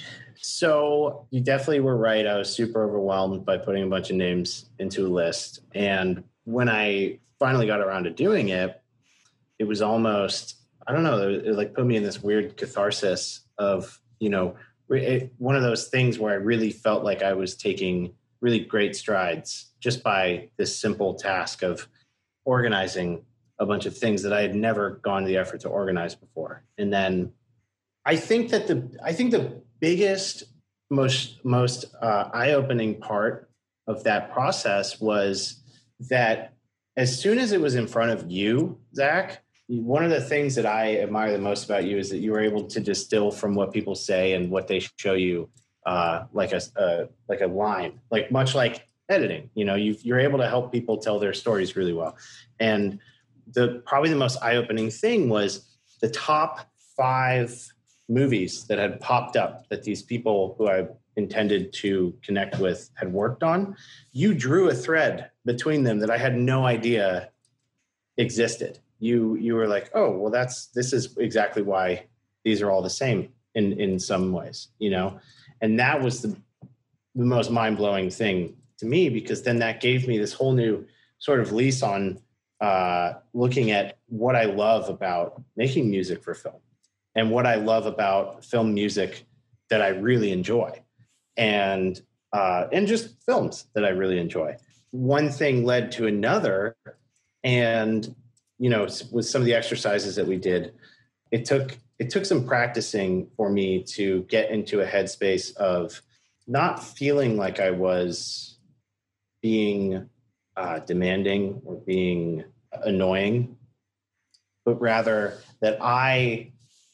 So you definitely were right. I was super overwhelmed by putting a bunch of names into a list. And when I finally got around to doing it, it was almost, I don't know, it, it like put me in this weird catharsis of, you know, it, one of those things where I really felt like I was taking really great strides just by this simple task of organizing a bunch of things that I had never gone to the effort to organize before. And then I think that the, I think the biggest, most, most uh, eye-opening part of that process was that as soon as it was in front of you, Zach, one of the things that I admire the most about you is that you were able to distill from what people say and what they show you, uh, like a uh, like a line, like much like editing. You know, you you're able to help people tell their stories really well. And the probably the most eye-opening thing was the top five movies that had popped up that these people who I intended to connect with had worked on, you drew a thread between them that I had no idea existed. You you were like, oh, well, that's this is exactly why these are all the same in in some ways, you know? And that was the, the most mind-blowing thing to me, because then that gave me this whole new sort of lease on uh, looking at what I love about making music for film and what I love about film music that I really enjoy, and uh, and just films that I really enjoy. One thing led to another, and you know, with some of the exercises that we did, it took it took some practicing for me to get into a headspace of not feeling like I was being uh, demanding or being annoying, but rather that I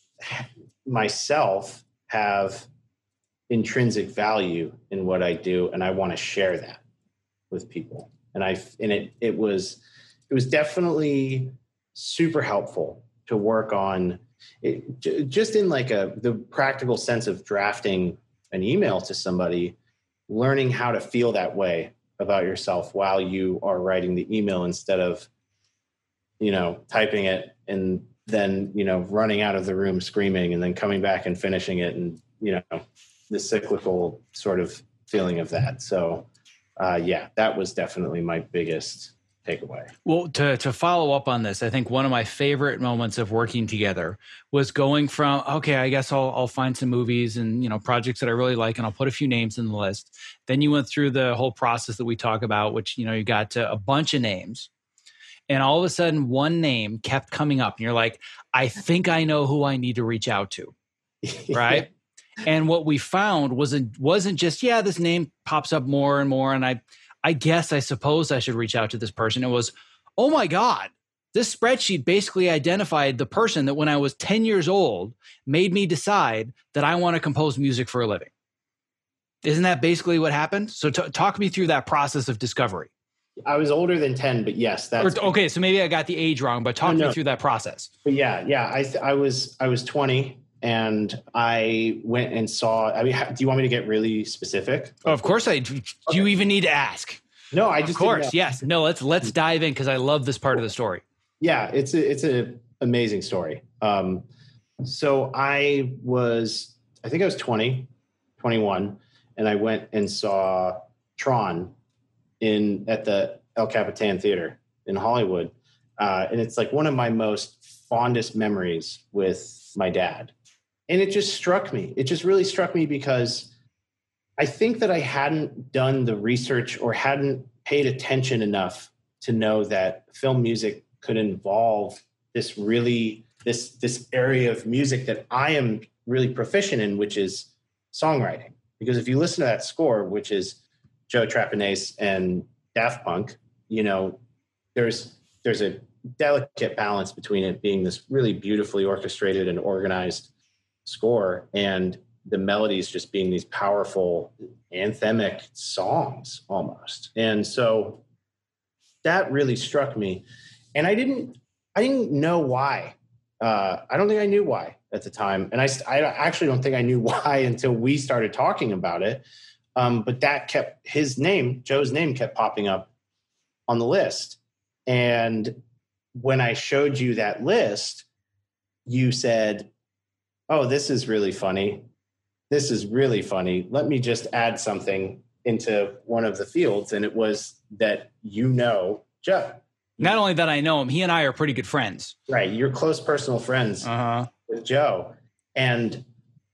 myself have intrinsic value in what I do, and I want to share that with people. And I and it it was it was definitely super helpful to work on it, j- just in like a the practical sense of drafting an email to somebody, learning how to feel that way about yourself while you are writing the email, instead of, you know, typing it and then, you know, running out of the room screaming and then coming back and finishing it, and, you know, the cyclical sort of feeling of that. So, uh, yeah, that was definitely my biggest takeaway. Well, to to follow up on this, I think one of my favorite moments of working together was going from, okay, I guess I'll I'll find some movies and, you know, projects that I really like, and I'll put a few names in the list. Then you went through the whole process that we talk about, which, you know, you got to a bunch of names, and all of a sudden one name kept coming up, and you're like, I think I know who I need to reach out to, right? And what we found wasn't wasn't just, yeah, this name pops up more and more, and I I guess I suppose I should reach out to this person. It was, oh my God, this spreadsheet basically identified the person that when I was ten years old made me decide that I want to compose music for a living. Isn't that basically what happened? So t- talk me through that process of discovery. I was older than ten, but yes, that's or, okay. So maybe I got the age wrong, but talk no, no. me through that process. But yeah, yeah, I th- I was I was twenty. And I went and saw, I mean, do you want me to get really specific? Oh, of course I do. Do okay. you even need to ask? No, I just, of course. Yes. No, let's, let's dive in, because I love this part of the story. Yeah. It's a, it's an amazing story. Um, so I was, I think I was twenty, twenty-one, and I went and saw Tron in, at the El Capitan Theater in Hollywood. Uh, and it's like one of my most fondest memories with my dad. And it just struck me. It just really struck me because I think that I hadn't done the research or hadn't paid attention enough to know that film music could involve this really, this, this area of music that I am really proficient in, which is songwriting. Because if you listen to that score, which is Joe Trapanese and Daft Punk, you know, there's, there's a delicate balance between it being this really beautifully orchestrated and organized score and the melodies just being these powerful anthemic songs almost. And so that really struck me. And I didn't, I didn't know why. Uh, I don't think I knew why at the time. And I, I actually don't think I knew why until we started talking about it. Um, but that kept, his name, Joe's name kept popping up on the list. And when I showed you that list, you said, oh, this is really funny. This is really funny. Let me just add something into one of the fields. And it was that you know Joe. Not only that I know him, he and I are pretty good friends. Right. You're close personal friends uh-huh. with Joe. And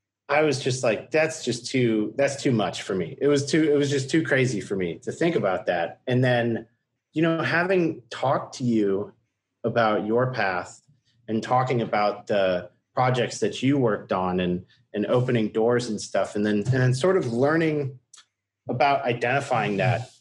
I was just like, that's just too, that's too much for me. It was too, it was just too crazy for me to think about that. And then, you know, having talked to you about your path and talking about the projects that you worked on and and opening doors and stuff, and then and then sort of learning about identifying that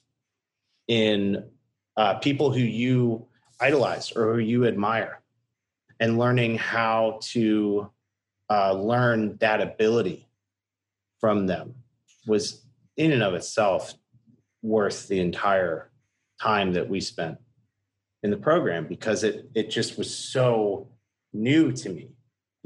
in uh, people who you idolize or who you admire, and learning how to uh, learn that ability from them was in and of itself worth the entire time that we spent in the program, because it it just was so new to me.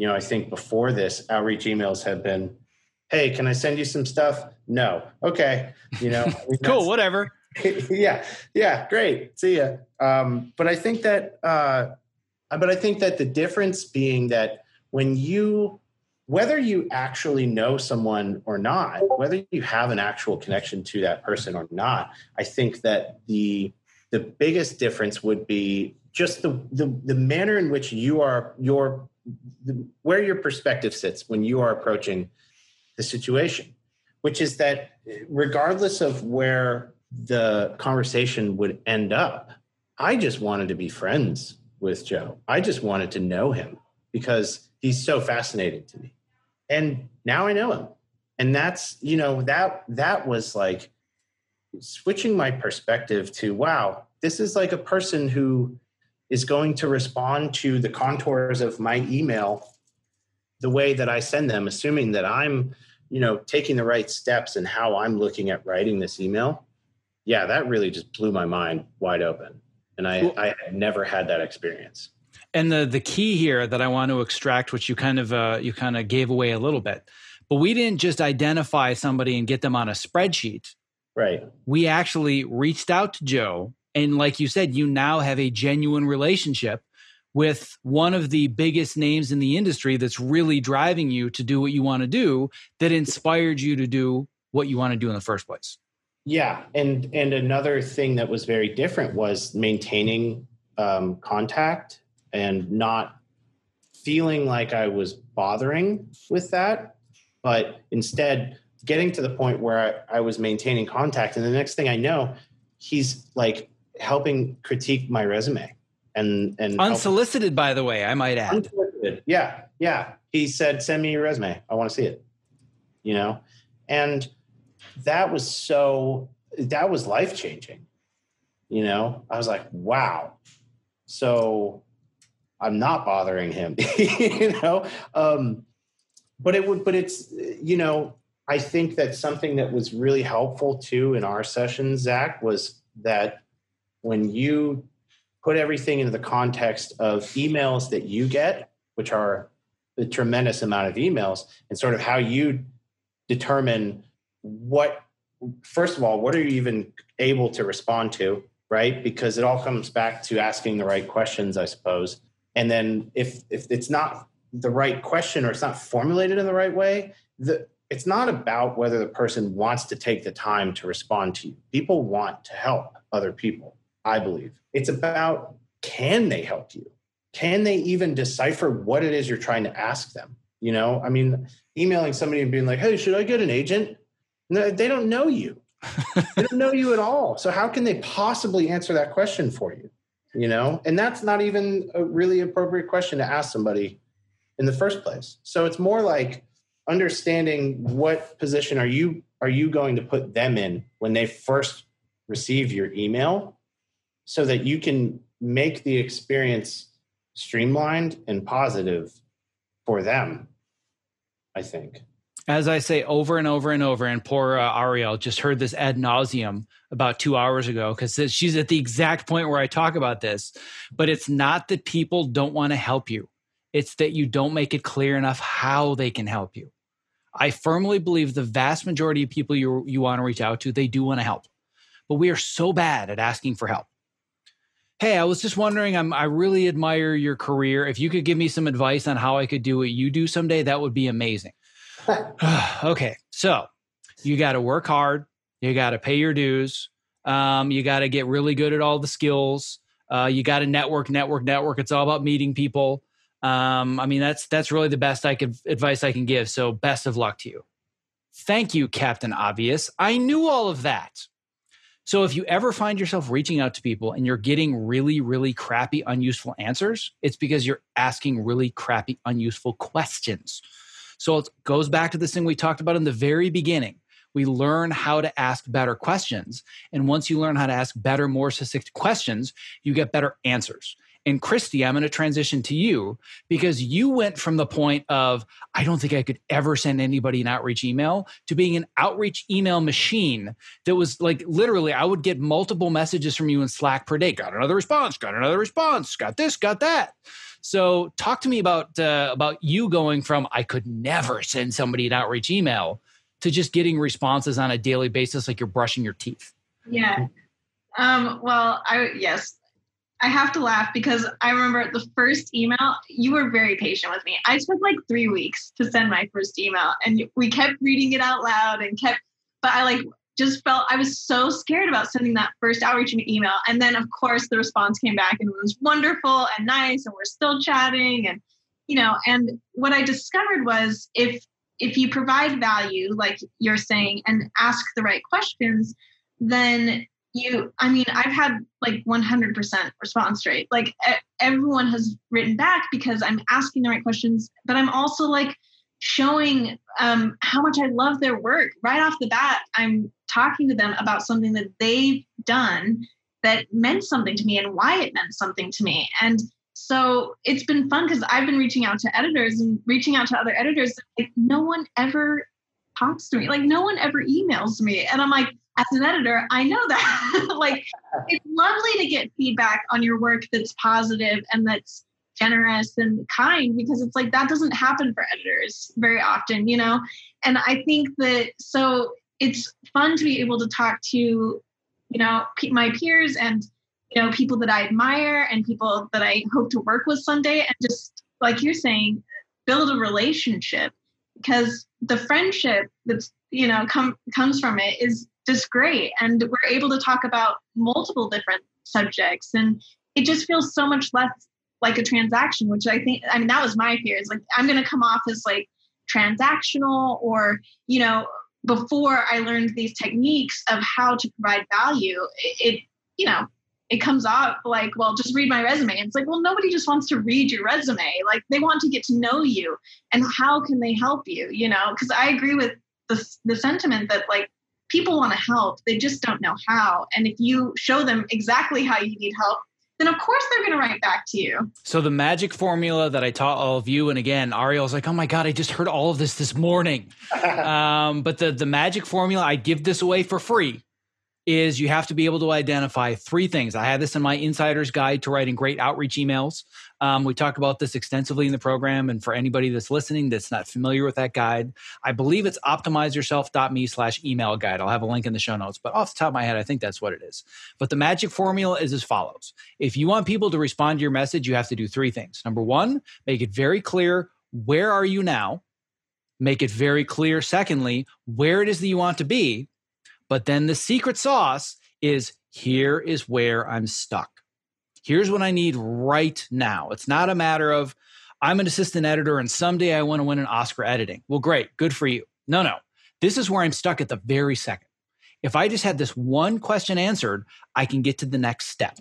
You know, I think before this, outreach emails have been, hey, can I send you some stuff? No. Okay. You know, I mean, cool, whatever. yeah. Yeah. Great. See ya. Um, but I think that, uh, but I think that the difference being that when you, whether you actually know someone or not, whether you have an actual connection to that person or not, I think that the, the biggest difference would be just the, the, the manner in which you are, your, the, where your perspective sits when you are approaching the situation, which is that regardless of where the conversation would end up, I just wanted to be friends with Joe. I just wanted to know him because he's so fascinating to me. And now I know him. And that's, you know, that, that was like switching my perspective to, wow, this is like a person who is going to respond to the contours of my email the way that I send them, assuming that I'm, you know, taking the right steps in how I'm looking at writing this email. Yeah, that really just blew my mind wide open. And I, cool. I had never had that experience. And the the key here that I want to extract, which you kind of uh, you kind of gave away a little bit, but we didn't just identify somebody and get them on a spreadsheet. Right. We actually reached out to Joe, and like you said, you now have a genuine relationship with one of the biggest names in the industry that's really driving you to do what you want to do, that inspired you to do what you want to do in the first place. Yeah, and and another thing that was very different was maintaining um, contact and not feeling like I was bothering with that, but instead getting to the point where I, I was maintaining contact. And the next thing I know, he's like helping critique my resume. And, and unsolicited, helping. By the way, I might add. Unsolicited. Yeah, yeah. He said, send me your resume. I want to see it, you know? And that was so, that was life-changing, you know? I was like, wow. So I'm not bothering him, you know? Um, but it would, but it's, you know, I think that something that was really helpful too in our sessions, Zach, was that when you put everything into the context of emails that you get, which are a tremendous amount of emails, and sort of how you determine what, first of all, what are you even able to respond to, right? Because it all comes back to asking the right questions, I suppose. And then if if it's not the right question or it's not formulated in the right way, the, it's not about whether the person wants to take the time to respond to you. People want to help other people, I believe. It's about, can they help you? Can they even decipher what it is you're trying to ask them? You know, I mean, emailing somebody and being like, hey, should I get an agent? No, they don't know you. They don't know you at all. So how can they possibly answer that question for you? You know, and that's not even a really appropriate question to ask somebody in the first place. So it's more like understanding what position are you are you going to put them in when they first receive your email, so that you can make the experience streamlined and positive for them, I think. As I say over and over and over, and poor uh, Ariel just heard this ad nauseum about two hours ago, because she's at the exact point where I talk about this. But it's not that people don't want to help you. It's that you don't make it clear enough how they can help you. I firmly believe the vast majority of people you, you want to reach out to, they do want to help. But we are so bad at asking for help. Hey, I was just wondering, I'm, I really admire your career. If you could give me some advice on how I could do what you do someday, that would be amazing. Okay, so you got to work hard. You got to pay your dues. Um, you got to get really good at all the skills. Uh, you got to network, network, network. It's all about meeting people. Um, I mean, that's that's really the best I could advice I can give. So best of luck to you. Thank you, Captain Obvious. I knew all of that. So if you ever find yourself reaching out to people and you're getting really, really crappy, unuseful answers, it's because you're asking really crappy, unuseful questions. So it goes back to this thing we talked about in the very beginning. We learn how to ask better questions. And once you learn how to ask better, more succinct questions, you get better answers. And Christy, I'm going to transition to you because you went from the point of, I don't think I could ever send anybody an outreach email to being an outreach email machine that was like, literally, I would get multiple messages from you in Slack per day. Got another response, got another response, got this, got that. So talk to me about, uh, about you going from, I could never send somebody an outreach email to just getting responses on a daily basis like you're brushing your teeth. Yeah. Um, well, I, yes, I have to laugh because I remember the first email, you were very patient with me. I took like three weeks to send my first email and we kept reading it out loud and kept, but I like just felt, I was so scared about sending that first outreach email. And then of course the response came back and it was wonderful and nice and we're still chatting and, you know, and what I discovered was if, if you provide value, like you're saying, and ask the right questions, then you, I mean, I've had like one hundred percent response rate. Like everyone has written back because I'm asking the right questions, but I'm also like showing um, how much I love their work. Right off the bat, I'm talking to them about something that they've done that meant something to me and why it meant something to me. And so it's been fun because I've been reaching out to editors and reaching out to other editors. Like no one ever talks to me. Like no one ever emails me. And I'm like, as an editor, I know that. Like, it's lovely to get feedback on your work that's positive and that's generous and kind, because it's like that doesn't happen for editors very often, you know? And I think that, so it's fun to be able to talk to, you know, my peers and, you know, people that I admire and people that I hope to work with someday. And just like you're saying, build a relationship, because the friendship that's, you know, come comes from it is just great. And we're able to talk about multiple different subjects and it just feels so much less like a transaction, which I think, I mean, that was my fear. Is like, I'm going to come off as like transactional or, you know, before I learned these techniques of how to provide value, it, it you know, it comes off like, well, just read my resume. And it's like, well, nobody just wants to read your resume. Like they want to get to know you and how can they help you, you know, because I agree with the, the sentiment that like, people want to help. They just don't know how. And if you show them exactly how you need help, then of course they're going to write back to you. So the magic formula that I taught all of you, and again, Ariel's like, oh my God, I just heard all of this this morning. um, but the, the magic formula, I give this away for free, is you have to be able to identify three things. I had this in my insider's guide to writing great outreach emails. Um, we talk about this extensively in the program. And for anybody that's listening that's not familiar with that guide, I believe it's optimizeyourself.me slash email guide. I'll have a link in the show notes. But off the top of my head, I think that's what it is. But the magic formula is as follows. If you want people to respond to your message, you have to do three things. Number one, make it very clear, where are you now? Make it very clear, secondly, where it is that you want to be. But then the secret sauce is, here is where I'm stuck. Here's what I need right now. It's not a matter of, I'm an assistant editor and someday I want to win an Oscar editing. Well, great. Good for you. No, no. This is where I'm stuck at the very second. If I just had this one question answered, I can get to the next step.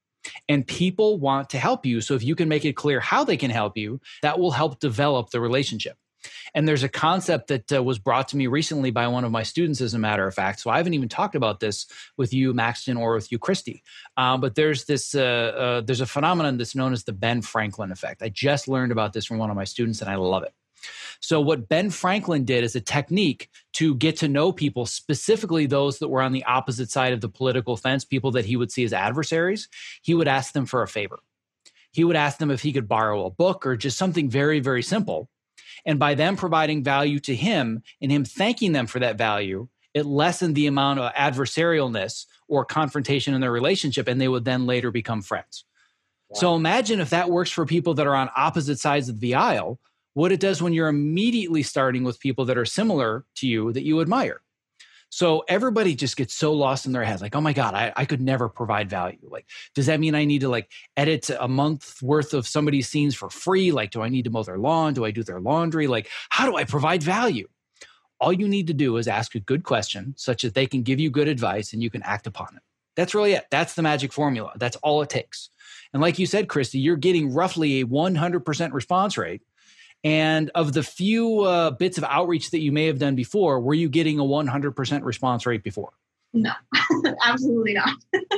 And people want to help you. So if you can make it clear how they can help you, that will help develop the relationship. And there's a concept that uh, was brought to me recently by one of my students, as a matter of fact. So I haven't even talked about this with you, Maxton, or with you, Christy. Uh, but there's this, uh, uh, there's a phenomenon that's known as the Ben Franklin effect. I just learned about this from one of my students, and I love it. So what Ben Franklin did is a technique to get to know people, specifically those that were on the opposite side of the political fence, people that he would see as adversaries. He would ask them for a favor. He would ask them if he could borrow a book or just something very, very simple. And by them providing value to him and him thanking them for that value, it lessened the amount of adversarialness or confrontation in their relationship, and they would then later become friends. Wow. So imagine if that works for people that are on opposite sides of the aisle, what it does when you're immediately starting with people that are similar to you that you admire. So everybody just gets so lost in their heads, like, oh my God, I, I could never provide value. Like, does that mean I need to like edit a month worth of somebody's scenes for free? Like, do I need to mow their lawn? Do I do their laundry? Like, how do I provide value? All you need to do is ask a good question such that they can give you good advice and you can act upon it. That's really it. That's the magic formula. That's all it takes. And like you said, Christy, you're getting roughly a one hundred percent response rate. And of the few uh, bits of outreach that you may have done before, were you getting a one hundred percent response rate before? No, absolutely not.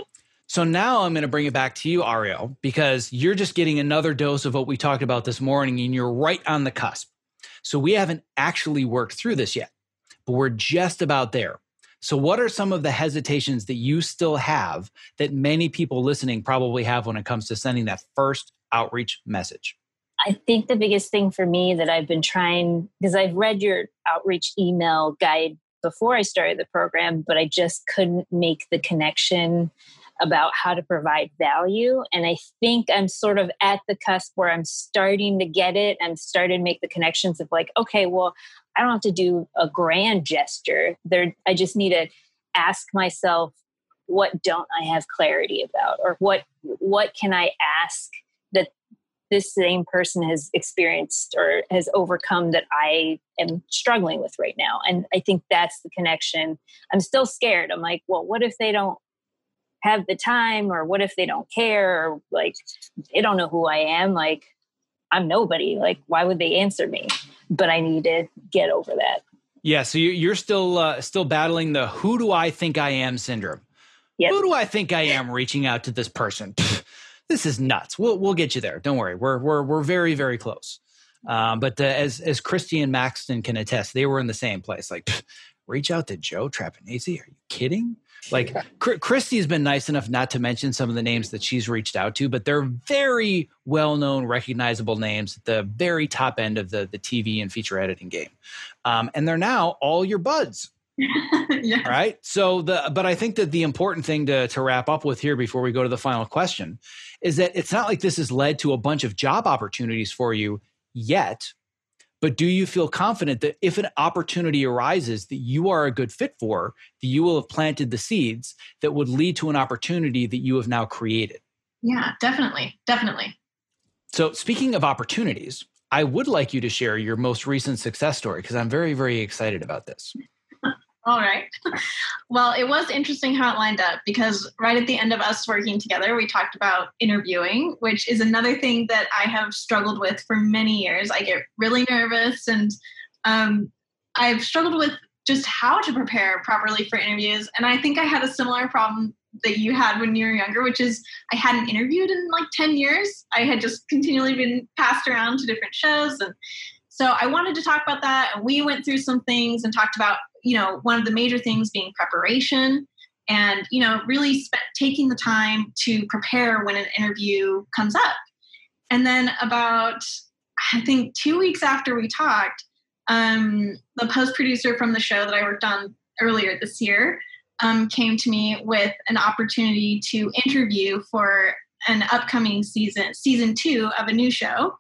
So now I'm going to bring it back to you, Ariel, because you're just getting another dose of what we talked about this morning, and you're right on the cusp. So we haven't actually worked through this yet, but we're just about there. So what are some of the hesitations that you still have that many people listening probably have when it comes to sending that first outreach message? I think the biggest thing for me that I've been trying, because I've read your outreach email guide before I started the program, but I just couldn't make the connection about how to provide value. And I think I'm sort of at the cusp where I'm starting to get it. I'm starting to make the connections of like, okay, well, I don't have to do a grand gesture. There, I just need to ask myself, what don't I have clarity about? Or what what can I ask that this same person has experienced or has overcome that I am struggling with right now? And I think that's the connection. I'm still scared. I'm like, well, what if they don't have the time, or what if they don't care, or like they don't know who I am? Like, I'm nobody. Like, why would they answer me? But I need to get over that. Yeah. So you're still uh, still battling the "who do I think I am" syndrome. Yep. Who do I think I am reaching out to this person? Pfft, this is nuts. We'll we'll get you there. Don't worry. We're we're we're very very close. Um, but uh, as as Christy and Maxton can attest, they were in the same place. Like, pfft, reach out to Joe Trapanese? Are you kidding? Like, Christy's been nice enough not to mention some of the names that she's reached out to, but they're very well-known, recognizable names at the very top end of the, the T V and feature editing game. Um, and they're now all your buds. Yeah. Right. So the, but I think that the important thing to, to wrap up with here before we go to the final question is that it's not like this has led to a bunch of job opportunities for you yet. But do you feel confident that if an opportunity arises that you are a good fit for, that you will have planted the seeds that would lead to an opportunity that you have now created? Yeah, definitely. Definitely. So speaking of opportunities, I would like you to share your most recent success story, because I'm very, very excited about this. All right. Well, it was interesting how it lined up, because right at the end of us working together, we talked about interviewing, which is another thing that I have struggled with for many years. I get really nervous, and um, I've struggled with just how to prepare properly for interviews. And I think I had a similar problem that you had when you were younger, which is I hadn't interviewed in like ten years. I had just continually been passed around to different shows. And so I wanted to talk about that. And we went through some things and talked about, you know, one of the major things being preparation, and, you know, really sp- taking the time to prepare when an interview comes up. And then about, I think, two weeks after we talked, um, the post-producer from the show that I worked on earlier this year um, came to me with an opportunity to interview for an upcoming season, season two of a new show.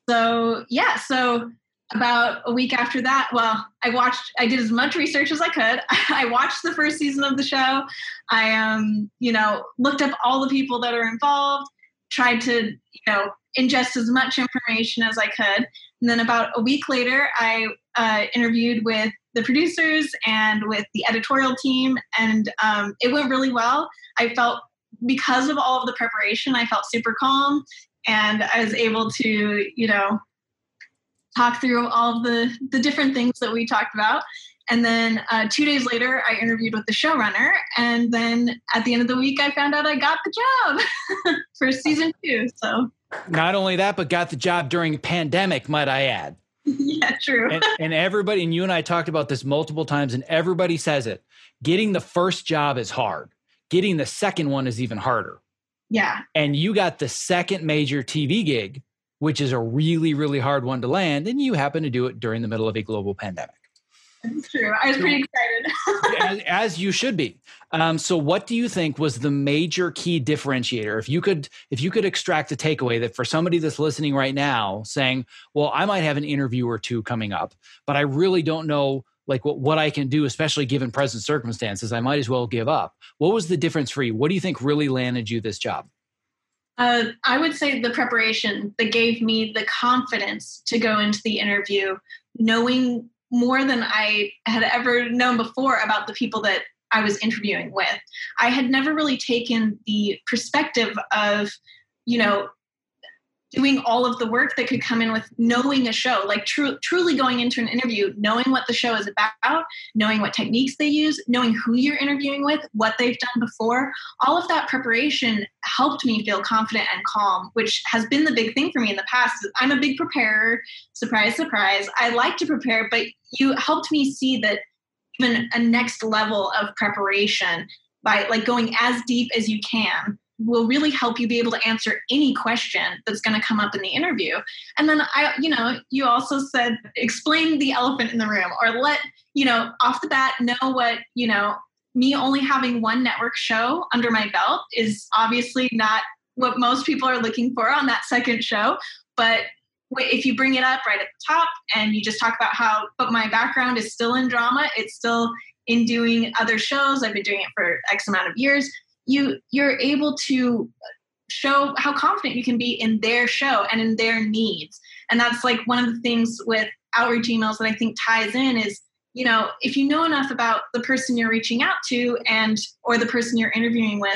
So, yeah, so about a week after that, well, I watched, I did as much research as I could. I watched the first season of the show. I, um, you know, looked up all the people that are involved, tried to, you know, ingest as much information as I could. And then about a week later, I uh, interviewed with the producers and with the editorial team, and um, it went really well. I felt, because of all of the preparation, I felt super calm, and I was able to, you know, talk through all of the, the different things that we talked about. And then uh, two days later, I interviewed with the showrunner. And then at the end of the week, I found out I got the job for season two. So not only that, but got the job during a pandemic, might I add. Yeah, true. and, and everybody, and you and I talked about this multiple times, and everybody says it. Getting the first job is hard. Getting the second one is even harder. Yeah. And you got the second major T V gig, which is a really, really hard one to land, and you happen to do it during the middle of a global pandemic. That's true. I was pretty excited. as, as you should be. Um, so what do you think was the major key differentiator? If you could, if you could extract a takeaway that for somebody that's listening right now saying, well, I might have an interview or two coming up, but I really don't know like what, what I can do, especially given present circumstances, I might as well give up. What was the difference for you? What do you think really landed you this job? Uh, I would say the preparation that gave me the confidence to go into the interview, knowing more than I had ever known before about the people that I was interviewing with. I had never really taken the perspective of, you know, doing all of the work that could come in with knowing a show, like tru- truly going into an interview, knowing what the show is about, knowing what techniques they use, knowing who you're interviewing with, what they've done before. All of that preparation helped me feel confident and calm, which has been the big thing for me in the past. I'm a big preparer. Surprise, surprise. I like to prepare, but you helped me see that even a next level of preparation by like going as deep as you can will really help you be able to answer any question that's going to come up in the interview. And then I, you know, you also said, explain the elephant in the room, or let, you know, off the bat know what, you know, me only having one network show under my belt is obviously not what most people are looking for on that second show. But if you bring it up right at the top and you just talk about how, but my background is still in drama, it's still in doing other shows, I've been doing it for X amount of years, you, you're able to show how confident you can be in their show and in their needs. And that's like one of the things with outreach emails that I think ties in is, you know, if you know enough about the person you're reaching out to and, or the person you're interviewing with,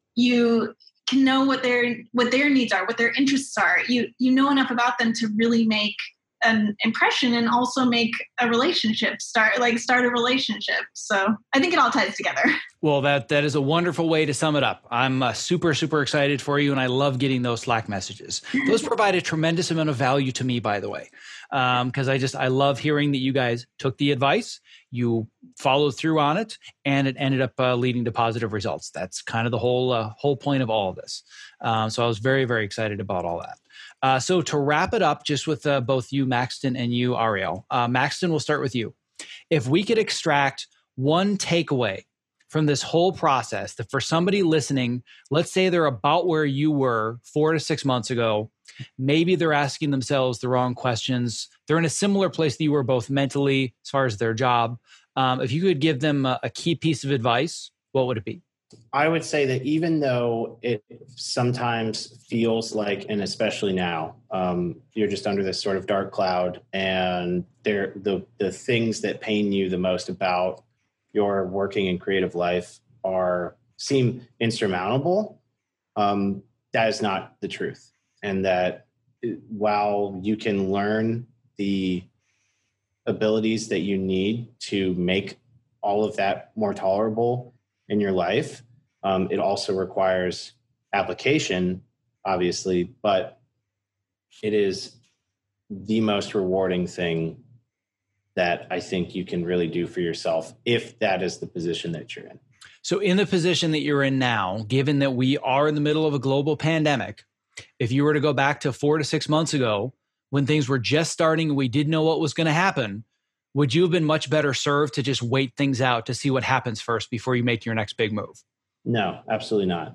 you can know what their, what their needs are, what their interests are. You, you know enough about them to really make an impression and also make a relationship start, like start a relationship. So I think it all ties together. Well, that that is a wonderful way to sum it up. I'm uh, super, super excited for you, and I love getting those Slack messages. Those provide a tremendous amount of value to me, by the way, because um, I just, I love hearing that you guys took the advice, you followed through on it, and it ended up uh, leading to positive results. That's kind of the whole uh, whole point of all of this. Um, so I was very, very excited about all that. Uh, so to wrap it up, just with uh, both you, Maxton, and you, Ariel, uh, Maxton, we'll start with you. If we could extract one takeaway from this whole process, that for somebody listening, let's say they're about where you were four to six months ago, maybe they're asking themselves the wrong questions. They're in a similar place that you were both mentally as far as their job. Um, if you could give them a, a key piece of advice, what would it be? I would say that even though it sometimes feels like, and especially now, um, you're just under this sort of dark cloud, and there the the things that pain you the most about your working and creative life are seem insurmountable. Um, that is not the truth, and that while you can learn the abilities that you need to make all of that more tolerable in your life, um, it also requires application, obviously, but it is the most rewarding thing that I think you can really do for yourself if that is the position that you're in. So in the position that you're in now, given that we are in the middle of a global pandemic, if you were to go back to four to six months ago, when things were just starting and we didn't know what was going to happen, would you have been much better served to just wait things out to see what happens first before you make your next big move? No, absolutely not.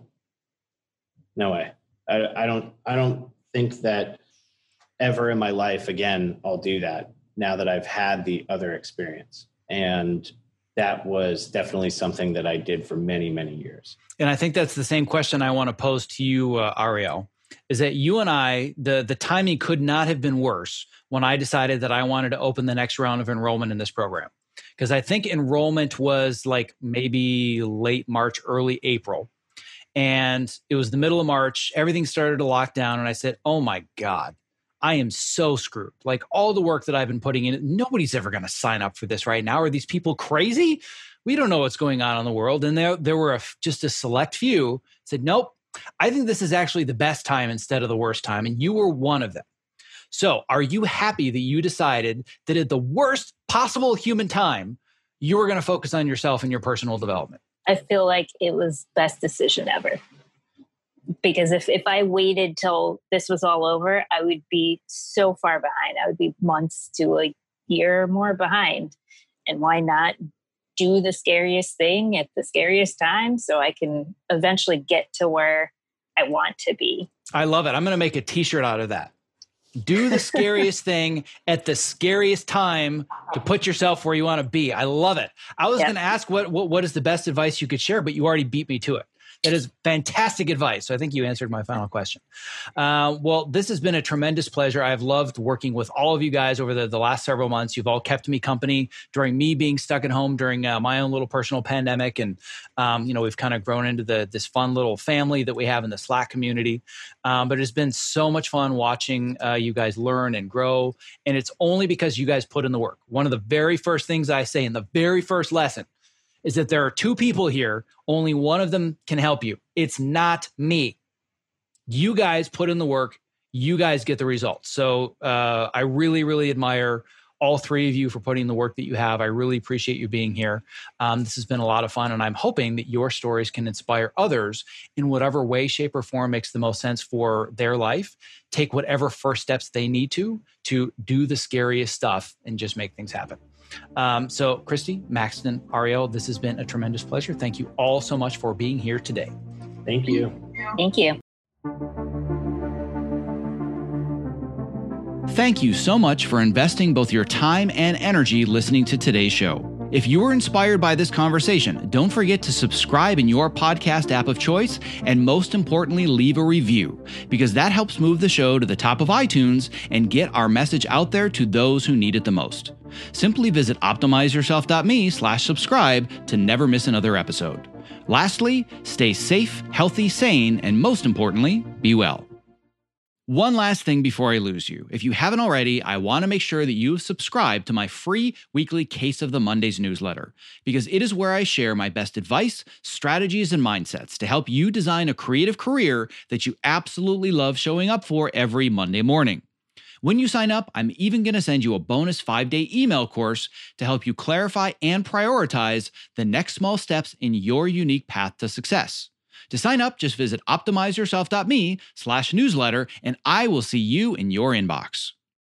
No way. I, I don't, I don't think that ever in my life, again, I'll do that now that I've had the other experience. And that was definitely something that I did for many, many years. And I think that's the same question I want to pose to you, uh, Ariel, is that you and I, the, the timing could not have been worse when I decided that I wanted to open the next round of enrollment in this program. Because I think enrollment was like maybe late March, early April. And it was the middle of March. Everything started to lock down. And I said, oh my God, I am so screwed. Like all the work that I've been putting in, nobody's ever going to sign up for this right now. Are these people crazy? We don't know what's going on in the world. And there, there were a, just a select few said, nope, I think this is actually the best time instead of the worst time. And you were one of them. So are you happy that you decided that at the worst possible human time, you were going to focus on yourself and your personal development? I feel like it was best decision ever. Because if, if I waited till this was all over, I would be so far behind. I would be months to a year or more behind. And why not do the scariest thing at the scariest time so I can eventually get to where I want to be? I love it. I'm going to make a t-shirt out of that. Do the scariest thing at the scariest time to put yourself where you want to be. I love it. I was yep. going to ask what, what what is the best advice you could share, but you already beat me to it. That is fantastic advice. So I think you answered my final question. Uh, well, this has been a tremendous pleasure. I've loved working with all of you guys over the, the last several months. You've all kept me company during me being stuck at home during uh, my own little personal pandemic. And, um, you know, we've kind of grown into the this fun little family that we have in the Slack community. Um, but it's been so much fun watching uh, you guys learn and grow. And it's only because you guys put in the work. One of the very first things I say in the very first lesson is that there are two people here. Only one of them can help you. It's not me. You guys put in the work. You guys get the results. So uh, I really, really admire all three of you for putting in the work that you have. I really appreciate you being here. Um, this has been a lot of fun, and I'm hoping that your stories can inspire others in whatever way, shape, or form makes the most sense for their life. Take whatever first steps they need to, to do the scariest stuff and just make things happen. Um, so Christy, Maxton, Ariel, this has been a tremendous pleasure. Thank you all so much for being here today. Thank you. Thank you. Thank you so much for investing both your time and energy listening to today's show. If you were inspired by this conversation, don't forget to subscribe in your podcast app of choice, and most importantly, leave a review, because that helps move the show to the top of iTunes and get our message out there to those who need it the most. Simply visit optimizeyourself.me slash subscribe to never miss another episode. Lastly, stay safe, healthy, sane, and most importantly, be well. One last thing before I lose you. If you haven't already, I want to make sure that you've subscribed to my free weekly Case of the Mondays newsletter, because it is where I share my best advice, strategies, and mindsets to help you design a creative career that you absolutely love showing up for every Monday morning. When you sign up, I'm even going to send you a bonus five-day email course to help you clarify and prioritize the next small steps in your unique path to success. To sign up, just visit optimizeyourself.me slash newsletter, and I will see you in your inbox.